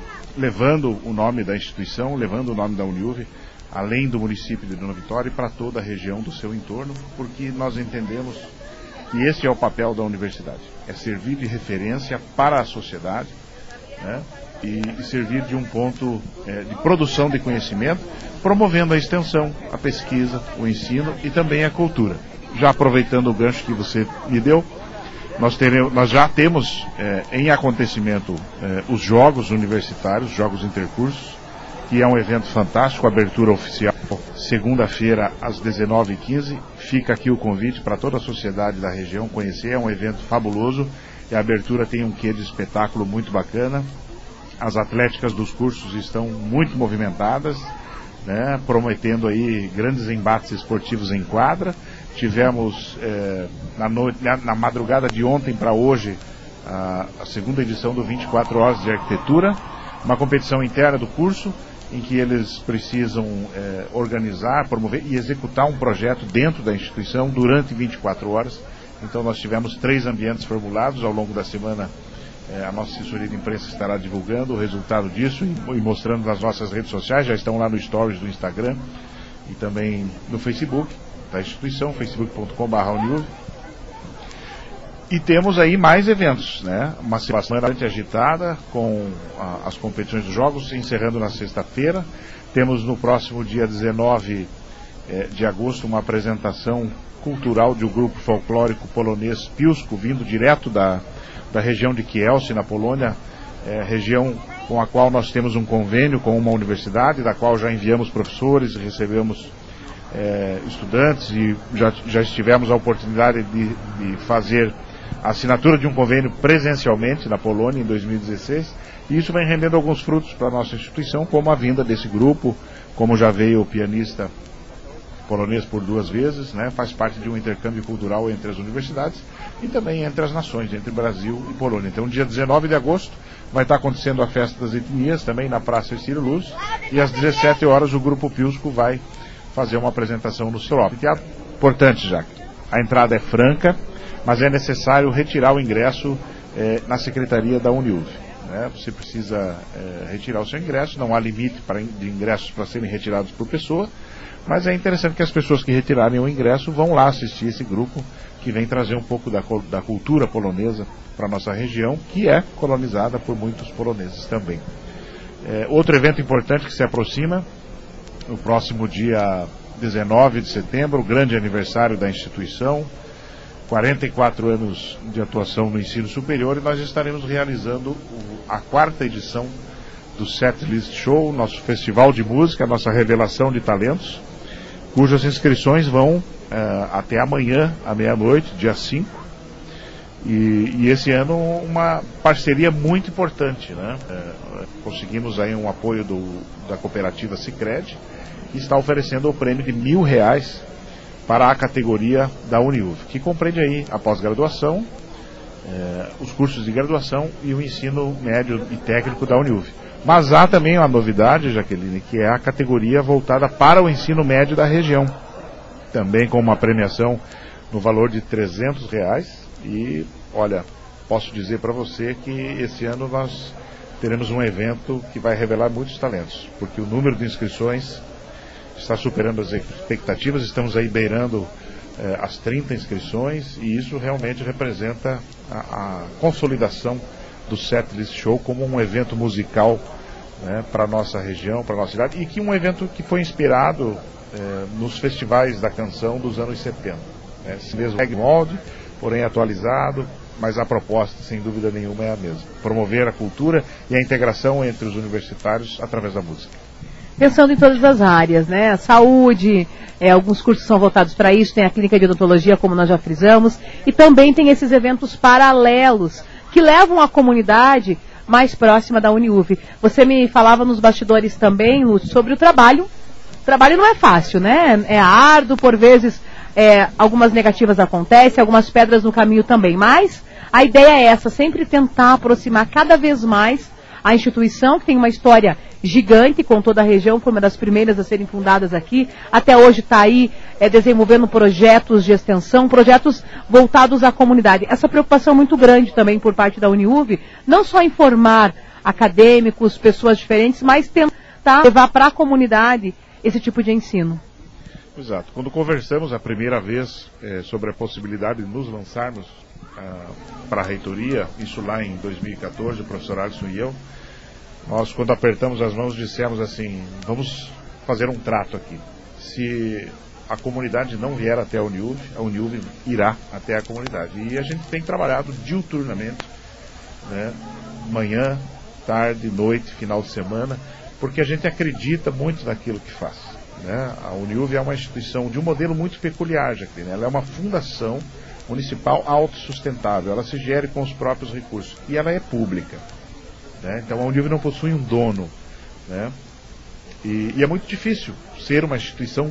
levando o nome da instituição, levando o nome da Uniuv, além do município de Dona Vitória e para toda a região do seu entorno, porque nós entendemos que esse é o papel da universidade, é servir de referência para a sociedade, né, e, e servir de um ponto é, de produção de conhecimento, promovendo a extensão, a pesquisa, o ensino e também a cultura. Já aproveitando o gancho que você me deu, nós, teremos, nós já temos é, em acontecimento é, os Jogos Universitários, Jogos Intercursos, que é um evento fantástico, abertura oficial, segunda-feira às dezenove e quinze. Fica aqui o convite para toda a sociedade da região conhecer, é um evento fabuloso e a abertura tem um quê de espetáculo muito bacana. As atléticas dos cursos estão muito movimentadas, né, prometendo aí grandes embates esportivos em quadra. Tivemos é, na, no... na madrugada de ontem para hoje a... a segunda edição do vinte e quatro horas de arquitetura, uma competição interna do curso em que eles precisam é, organizar, promover e executar um projeto dentro da instituição durante vinte e quatro horas. Então nós tivemos três ambientes formulados ao longo da semana. É, a nossa assessoria de imprensa estará divulgando o resultado disso e, e mostrando nas nossas redes sociais, já estão lá no Stories do Instagram e também no Facebook da instituição, facebook ponto com barra uniuv. E temos aí mais eventos, né? Uma semana bastante agitada com a, as competições dos jogos, encerrando na sexta-feira. Temos no próximo dia dezenove eh, de agosto uma apresentação cultural de um grupo folclórico polonês Piłsko, vindo direto da, da região de Kielce, na Polônia, eh, região com a qual nós temos um convênio com uma universidade, da qual já enviamos professores, recebemos eh, estudantes e já, já tivemos a oportunidade de, de fazer a assinatura de um convênio presencialmente na Polônia em dois mil e dezesseis, e isso vem rendendo alguns frutos para a nossa instituição, como a vinda desse grupo, como já veio o pianista polonês por duas vezes, né, faz parte de um intercâmbio cultural entre as universidades e também entre as nações, entre Brasil e Polônia. Então, dia dezenove de agosto vai estar acontecendo a Festa das Etnias, também na Praça Ercílio Luz, e às dezessete horas o Grupo Piłsko vai fazer uma apresentação no seu teatro. Importante, já a entrada é franca, mas é necessário retirar o ingresso eh, na secretaria da Uniuv. Né? Você precisa eh, retirar o seu ingresso, não há limite para, de ingressos para serem retirados por pessoa, mas é interessante que as pessoas que retirarem o ingresso vão lá assistir esse grupo que vem trazer um pouco da, da cultura polonesa para a nossa região, que é colonizada por muitos poloneses também. Eh, outro evento importante que se aproxima, no próximo dia dezenove de setembro, o grande aniversário da instituição, quarenta e quatro anos de atuação no ensino superior, e nós estaremos realizando o, a quarta edição do Setlist Show, nosso festival de música, nossa revelação de talentos, cujas inscrições vão uh, até amanhã, à meia-noite, dia cinco, e, e esse ano uma parceria muito importante, né? Uh, conseguimos aí um apoio do, da cooperativa Sicredi, que está oferecendo o prêmio de mil reais para a categoria da Uniuv, que compreende aí a pós-graduação, eh, os cursos de graduação e o ensino médio e técnico da Uniuv. Mas há também uma novidade, Jaqueline, que é a categoria voltada para o ensino médio da região, também com uma premiação no valor de trezentos reais. E, olha, posso dizer para você que esse ano nós teremos um evento que vai revelar muitos talentos, porque o número de inscrições está superando as expectativas, estamos aí beirando eh, as trinta inscrições, e isso realmente representa a, a consolidação do Setlist Show como um evento musical, né, para a nossa região, para a nossa cidade, e que um evento que foi inspirado eh, nos festivais da canção dos anos setenta. Né, esse mesmo molde, porém atualizado, mas a proposta, sem dúvida nenhuma, é a mesma: promover a cultura e a integração entre os universitários através da música. pensando em todas as áreas, né? Saúde, é, alguns cursos são voltados para isso, tem a clínica de odontologia, como nós já frisamos, e também tem esses eventos paralelos, que levam a comunidade mais próxima da Uniuv. Você me falava nos bastidores também, Lúcio, sobre o trabalho. O trabalho não é fácil, né? É árduo, por vezes é, algumas negativas acontecem, algumas pedras no caminho também, mas a ideia é essa, sempre tentar aproximar cada vez mais a instituição, que tem uma história gigante, com toda a região, foi uma das primeiras a serem fundadas aqui, até hoje está aí é, desenvolvendo projetos de extensão, projetos voltados à comunidade. Essa preocupação é muito grande também por parte da Uniuv, não só informar acadêmicos, pessoas diferentes, mas tentar levar para a comunidade esse tipo de ensino. Exato. Quando conversamos a primeira vez é, sobre a possibilidade de nos lançarmos ah, para a reitoria, isso lá em dois mil e quatorze, o professor Alisson e eu, nós, quando apertamos as mãos, dissemos assim, vamos fazer um trato aqui. Se a comunidade não vier até a Uniuv, a Uniuv irá até a comunidade. E a gente tem trabalhado diuturnamente, né, manhã, tarde, noite, final de semana, porque a gente acredita muito naquilo que faz. Né? A Uniuv é uma instituição de um modelo muito peculiar, Jaqueline. Ela é uma fundação municipal autossustentável, ela se gere com os próprios recursos e ela é pública. Né? Então a Uniuv não possui um dono, né? e, e é muito difícil ser uma instituição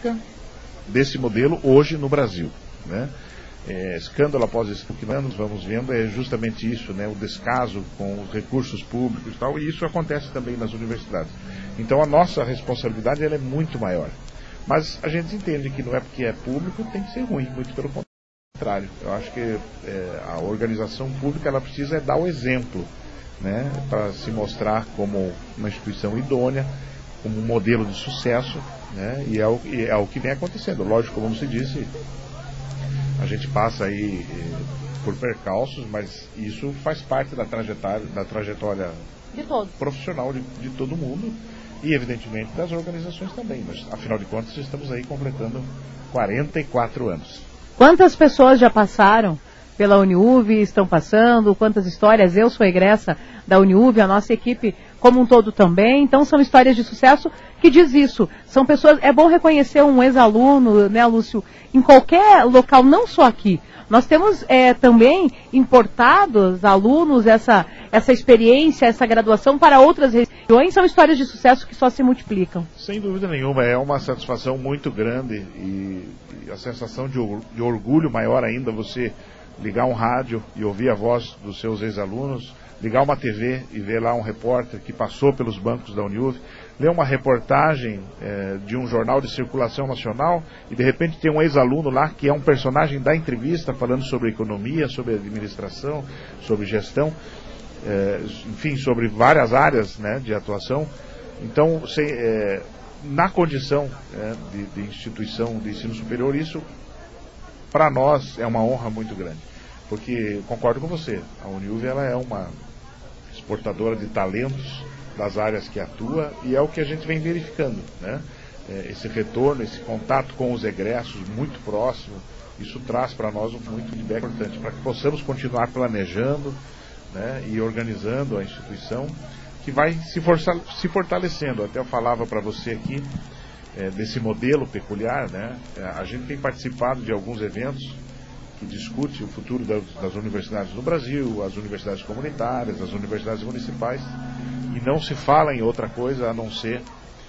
pública desse modelo hoje no Brasil. Né? É, escândalo após escândalo que nós vamos vendo é justamente isso, né? O descaso com os recursos públicos e tal, e isso acontece também nas universidades. Então a nossa responsabilidade ela é muito maior, mas a gente entende que não é porque é público tem que ser ruim, muito pelo contrário. Eu acho que é, a organização pública ela precisa é dar o exemplo, né, para se mostrar como uma instituição idônea, como um modelo de sucesso, né, e, é o, e é o que vem acontecendo. Lógico, como se disse, a gente passa aí eh, por percalços, mas isso faz parte da trajetória, da trajetória de todos. Profissional de, de todo mundo e, evidentemente, das organizações também. Mas, afinal de contas, estamos aí completando quarenta e quatro anos. Quantas pessoas já passaram pela Uniuv, estão passando, quantas histórias, eu sou egressa da Uniuv, a nossa equipe como um todo também, então são histórias de sucesso que diz isso, são pessoas, é bom reconhecer um ex-aluno, né, Lúcio, em qualquer local, não só aqui, nós temos é, também importados alunos, essa, essa experiência, essa graduação para outras regiões, são histórias de sucesso que só se multiplicam. Sem dúvida nenhuma, é uma satisfação muito grande e, e a sensação de, de orgulho maior ainda, você ligar um rádio e ouvir a voz dos seus ex-alunos, ligar uma T V e ver lá um repórter que passou pelos bancos da Uniuv, ler uma reportagem é, de um jornal de circulação nacional e de repente tem um ex-aluno lá que é um personagem da entrevista falando sobre economia, sobre administração, sobre gestão, é, enfim, sobre várias áreas, né, de atuação. Então, se, é, na condição é, de, de instituição de ensino superior, isso para nós é uma honra muito grande, porque concordo com você, a Uniuv ela é uma exportadora de talentos das áreas que atua e é o que a gente vem verificando, né? É, esse retorno, esse contato com os egressos muito próximo, isso traz para nós um muito feedback importante para que possamos continuar planejando, né, e organizando a instituição que vai se, força, se fortalecendo. Até eu falava para você aqui É, desse modelo peculiar, né? A gente tem participado de alguns eventos que discutem o futuro das, das universidades no Brasil, as universidades comunitárias, as universidades municipais, e não se fala em outra coisa a não ser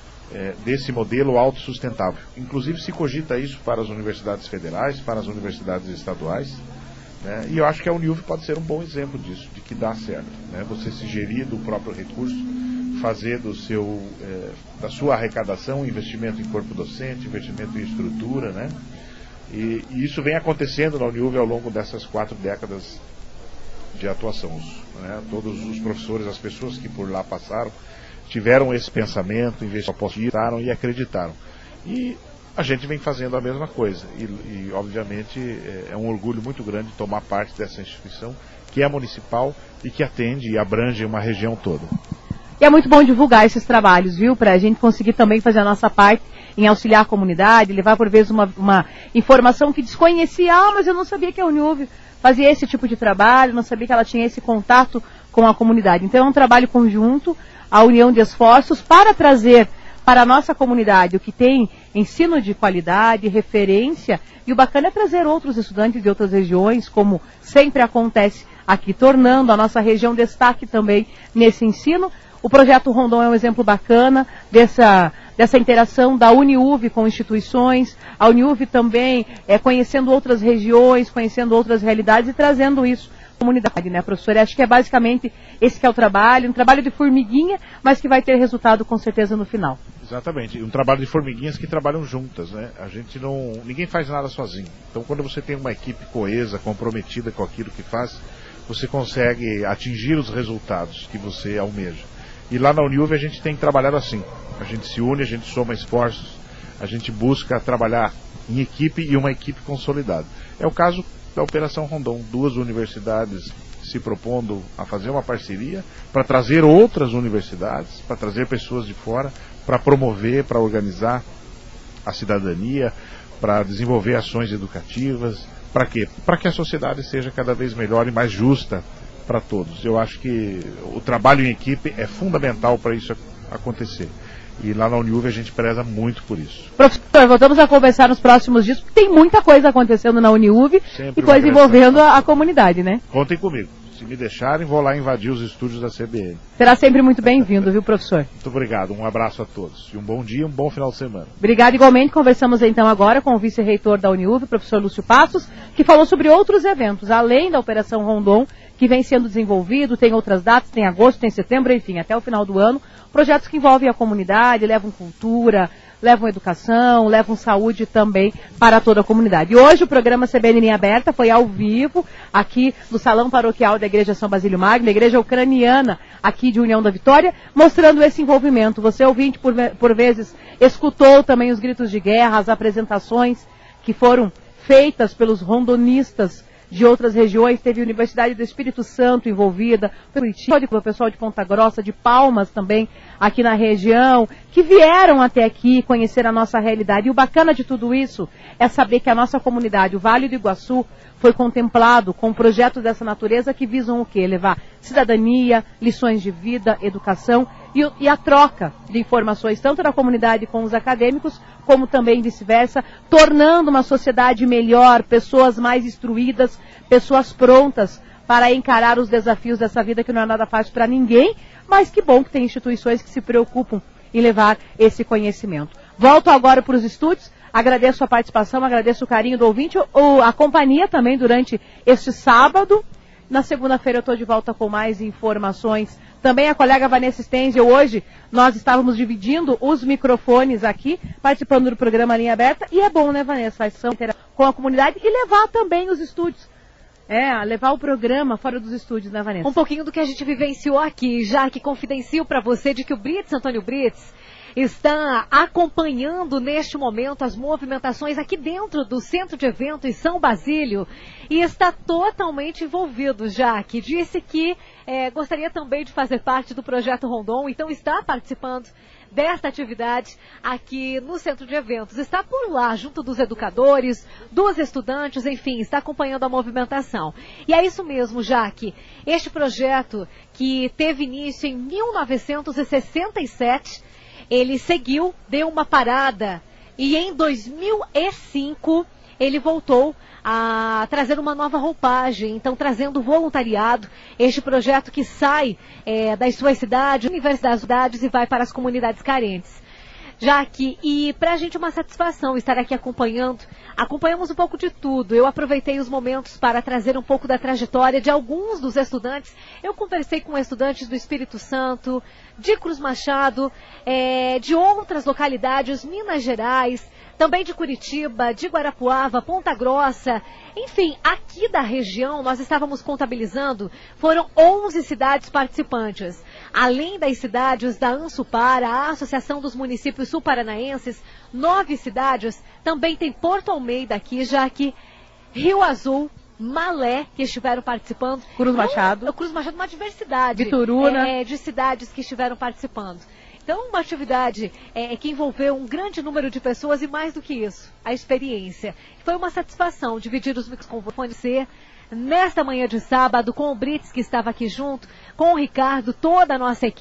é, desse modelo autossustentável. Inclusive se cogita isso para as universidades federais, para as universidades estaduais, né? E eu acho que a Uniuv pode ser um bom exemplo disso, de que dá certo, né? Você se gerir do próprio recurso, fazer do seu, é, da sua arrecadação investimento em corpo docente, investimento em estrutura, né? E, e isso vem acontecendo na Uniuv ao longo dessas quatro décadas de atuação, né? Todos os professores, as pessoas que por lá passaram, tiveram esse pensamento, investiram e acreditaram. E a gente vem fazendo a mesma coisa. E, e obviamente, é, é um orgulho muito grande tomar parte dessa instituição, que é municipal e que atende e abrange uma região toda. E é muito bom divulgar esses trabalhos, viu? Para a gente conseguir também fazer a nossa parte em auxiliar a comunidade, levar por vezes uma, uma informação que desconhecia. Ah, mas eu não sabia que a Uniuv fazia esse tipo de trabalho, não sabia que ela tinha esse contato com a comunidade. Então é um trabalho conjunto, a união de esforços para trazer para a nossa comunidade, o que tem ensino de qualidade, referência, e o bacana é trazer outros estudantes de outras regiões, como sempre acontece aqui, tornando a nossa região destaque também nesse ensino. O projeto Rondon é um exemplo bacana dessa, dessa interação da Uniuv com instituições, a Uniuv também é, conhecendo outras regiões, conhecendo outras realidades e trazendo isso à comunidade, né, professora? Acho que é basicamente esse que é o trabalho, um trabalho de formiguinha, mas que vai ter resultado com certeza no final. Exatamente, um trabalho de formiguinhas que trabalham juntas, né? A gente não, ninguém faz nada sozinho. Então, quando você tem uma equipe coesa, comprometida com aquilo que faz, você consegue atingir os resultados que você almeja. E lá na Uniuv a gente tem trabalhado assim. A gente se une, a gente soma esforços, a gente busca trabalhar em equipe e uma equipe consolidada. É o caso da Operação Rondon, duas universidades se propondo a fazer uma parceria para trazer outras universidades, para trazer pessoas de fora, para promover, para organizar a cidadania, para desenvolver ações educativas. Para quê? Para que a sociedade seja cada vez melhor e mais justa para todos. Eu acho que o trabalho em equipe é fundamental para isso acontecer. E lá na Uniuv a gente preza muito por isso. Professor, voltamos a conversar nos próximos dias, porque tem muita coisa acontecendo na Uniuv Sempre e coisa envolvendo a, a comunidade, né? Contem comigo. Se me deixarem, vou lá invadir os estúdios da C B N. Será sempre muito bem-vindo, viu, professor? Muito obrigado. Um abraço a todos. E um bom dia, um bom final de semana. Obrigado igualmente. Conversamos então agora com o vice-reitor da Uniuv, professor Lúcio Passos, que falou sobre outros eventos, além da Operação Rondon, que vem sendo desenvolvido, tem outras datas, tem agosto, tem setembro, enfim, até o final do ano. Projetos que envolvem a comunidade, levam cultura, levam educação, levam saúde também para toda a comunidade. E hoje o programa C B N Linha Aberta foi ao vivo, aqui no Salão Paroquial da Igreja São Basílio Magno, a igreja ucraniana aqui de União da Vitória, mostrando esse envolvimento. Você, ouvinte, por, por vezes, escutou também os gritos de guerra, as apresentações que foram feitas pelos rondonistas de outras regiões, teve a Universidade do Espírito Santo envolvida, o pessoal de Ponta Grossa, de Palmas também, aqui na região, que vieram até aqui conhecer a nossa realidade. E o bacana de tudo isso é saber que a nossa comunidade, o Vale do Iguaçu, foi contemplado com projetos dessa natureza que visam o quê? Levar cidadania, lições de vida, educação e, e a troca de informações, tanto da comunidade com os acadêmicos, como também vice-versa, tornando uma sociedade melhor, pessoas mais instruídas, pessoas prontas para encarar os desafios dessa vida que não é nada fácil para ninguém, mas que bom que tem instituições que se preocupam em levar esse conhecimento. Volto agora para os estúdios. Agradeço a participação, agradeço o carinho do ouvinte, o, a companhia também durante este sábado. Na segunda-feira eu estou de volta com mais informações. Também a colega Vanessa Stenzel, hoje nós estávamos dividindo os microfones aqui, participando do programa Linha Aberta. E é bom, né, Vanessa, ação com a comunidade e levar também os estúdios. É, levar o programa fora dos estúdios, né, Vanessa? Um pouquinho do que a gente vivenciou aqui, já que confidencio para você de que o Brits, Antônio Brits, está acompanhando neste momento as movimentações aqui dentro do Centro de Eventos São Basílio e está totalmente envolvido, já que disse que é, gostaria também de fazer parte do Projeto Rondon, então está participando desta atividade aqui no Centro de Eventos. Está por lá, junto dos educadores, dos estudantes, enfim, está acompanhando a movimentação. E é isso mesmo, Jaque. Este projeto, que teve início em mil novecentos e sessenta e sete, ele seguiu, deu uma parada, e em dois mil e cinco ele voltou a trazer uma nova roupagem, então trazendo voluntariado, este projeto que sai é, das suas cidades, universidades e vai para as comunidades carentes. Já que, e para a gente é uma satisfação estar aqui acompanhando, acompanhamos um pouco de tudo. Eu aproveitei os momentos para trazer um pouco da trajetória de alguns dos estudantes. Eu conversei com estudantes do Espírito Santo, de Cruz Machado, é, de outras localidades, Minas Gerais, também de Curitiba, de Guarapuava, Ponta Grossa, enfim, aqui da região nós estávamos contabilizando, foram onze cidades participantes. Além das cidades da Ansupara, a Associação dos Municípios Sul-Paranaenses, nove cidades, também tem Porto Almeida aqui, já que Rio Azul, Malé, que estiveram participando. Cruz Machado. Não, Cruz Machado, uma diversidade Bituruna. É, de cidades que estiveram participando. Então, uma atividade é, que envolveu um grande número de pessoas e, mais do que isso, a experiência. Foi uma satisfação dividir os microfones C nesta manhã de sábado com o Brits, que estava aqui junto, com o Ricardo, toda a nossa equipe.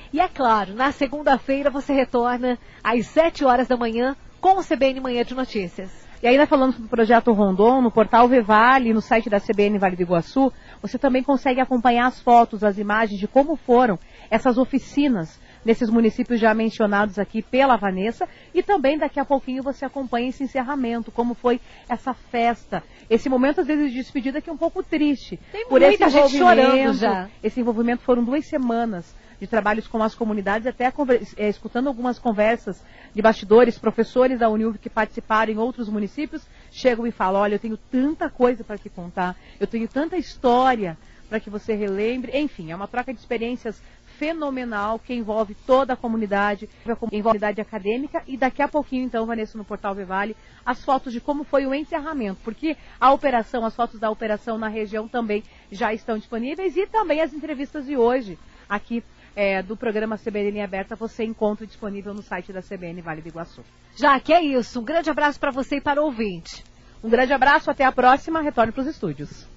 E é claro, na segunda-feira você retorna às sete horas da manhã com o C B N Manhã de Notícias. E ainda falando sobre o projeto Rondon, no portal Vevale, no site da C B N Vale do Iguaçu, você também consegue acompanhar as fotos, as imagens de como foram essas oficinas nesses municípios já mencionados aqui pela Vanessa, e também daqui a pouquinho você acompanha esse encerramento, como foi essa festa, esse momento às vezes de despedida que é um pouco triste. Tem por muita esse gente chorando já. Esse envolvimento foram duas semanas de trabalhos com as comunidades, até é, escutando algumas conversas de bastidores, professores da Uniuv que participaram em outros municípios, chegam e falam, olha, eu tenho tanta coisa para te contar, eu tenho tanta história para que você relembre, enfim, é uma troca de experiências fenomenal que envolve toda a comunidade, a comunidade acadêmica, e daqui a pouquinho, então, Vanessa, no portal Vevale, as fotos de como foi o encerramento, porque a operação, as fotos da operação na região também já estão disponíveis, e também as entrevistas de hoje, aqui é, do programa C B N Aberta, você encontra disponível no site da C B N Vale do Iguaçu. Já que é isso, um grande abraço para você e para o ouvinte. Um grande abraço, até a próxima, retorne para os estúdios.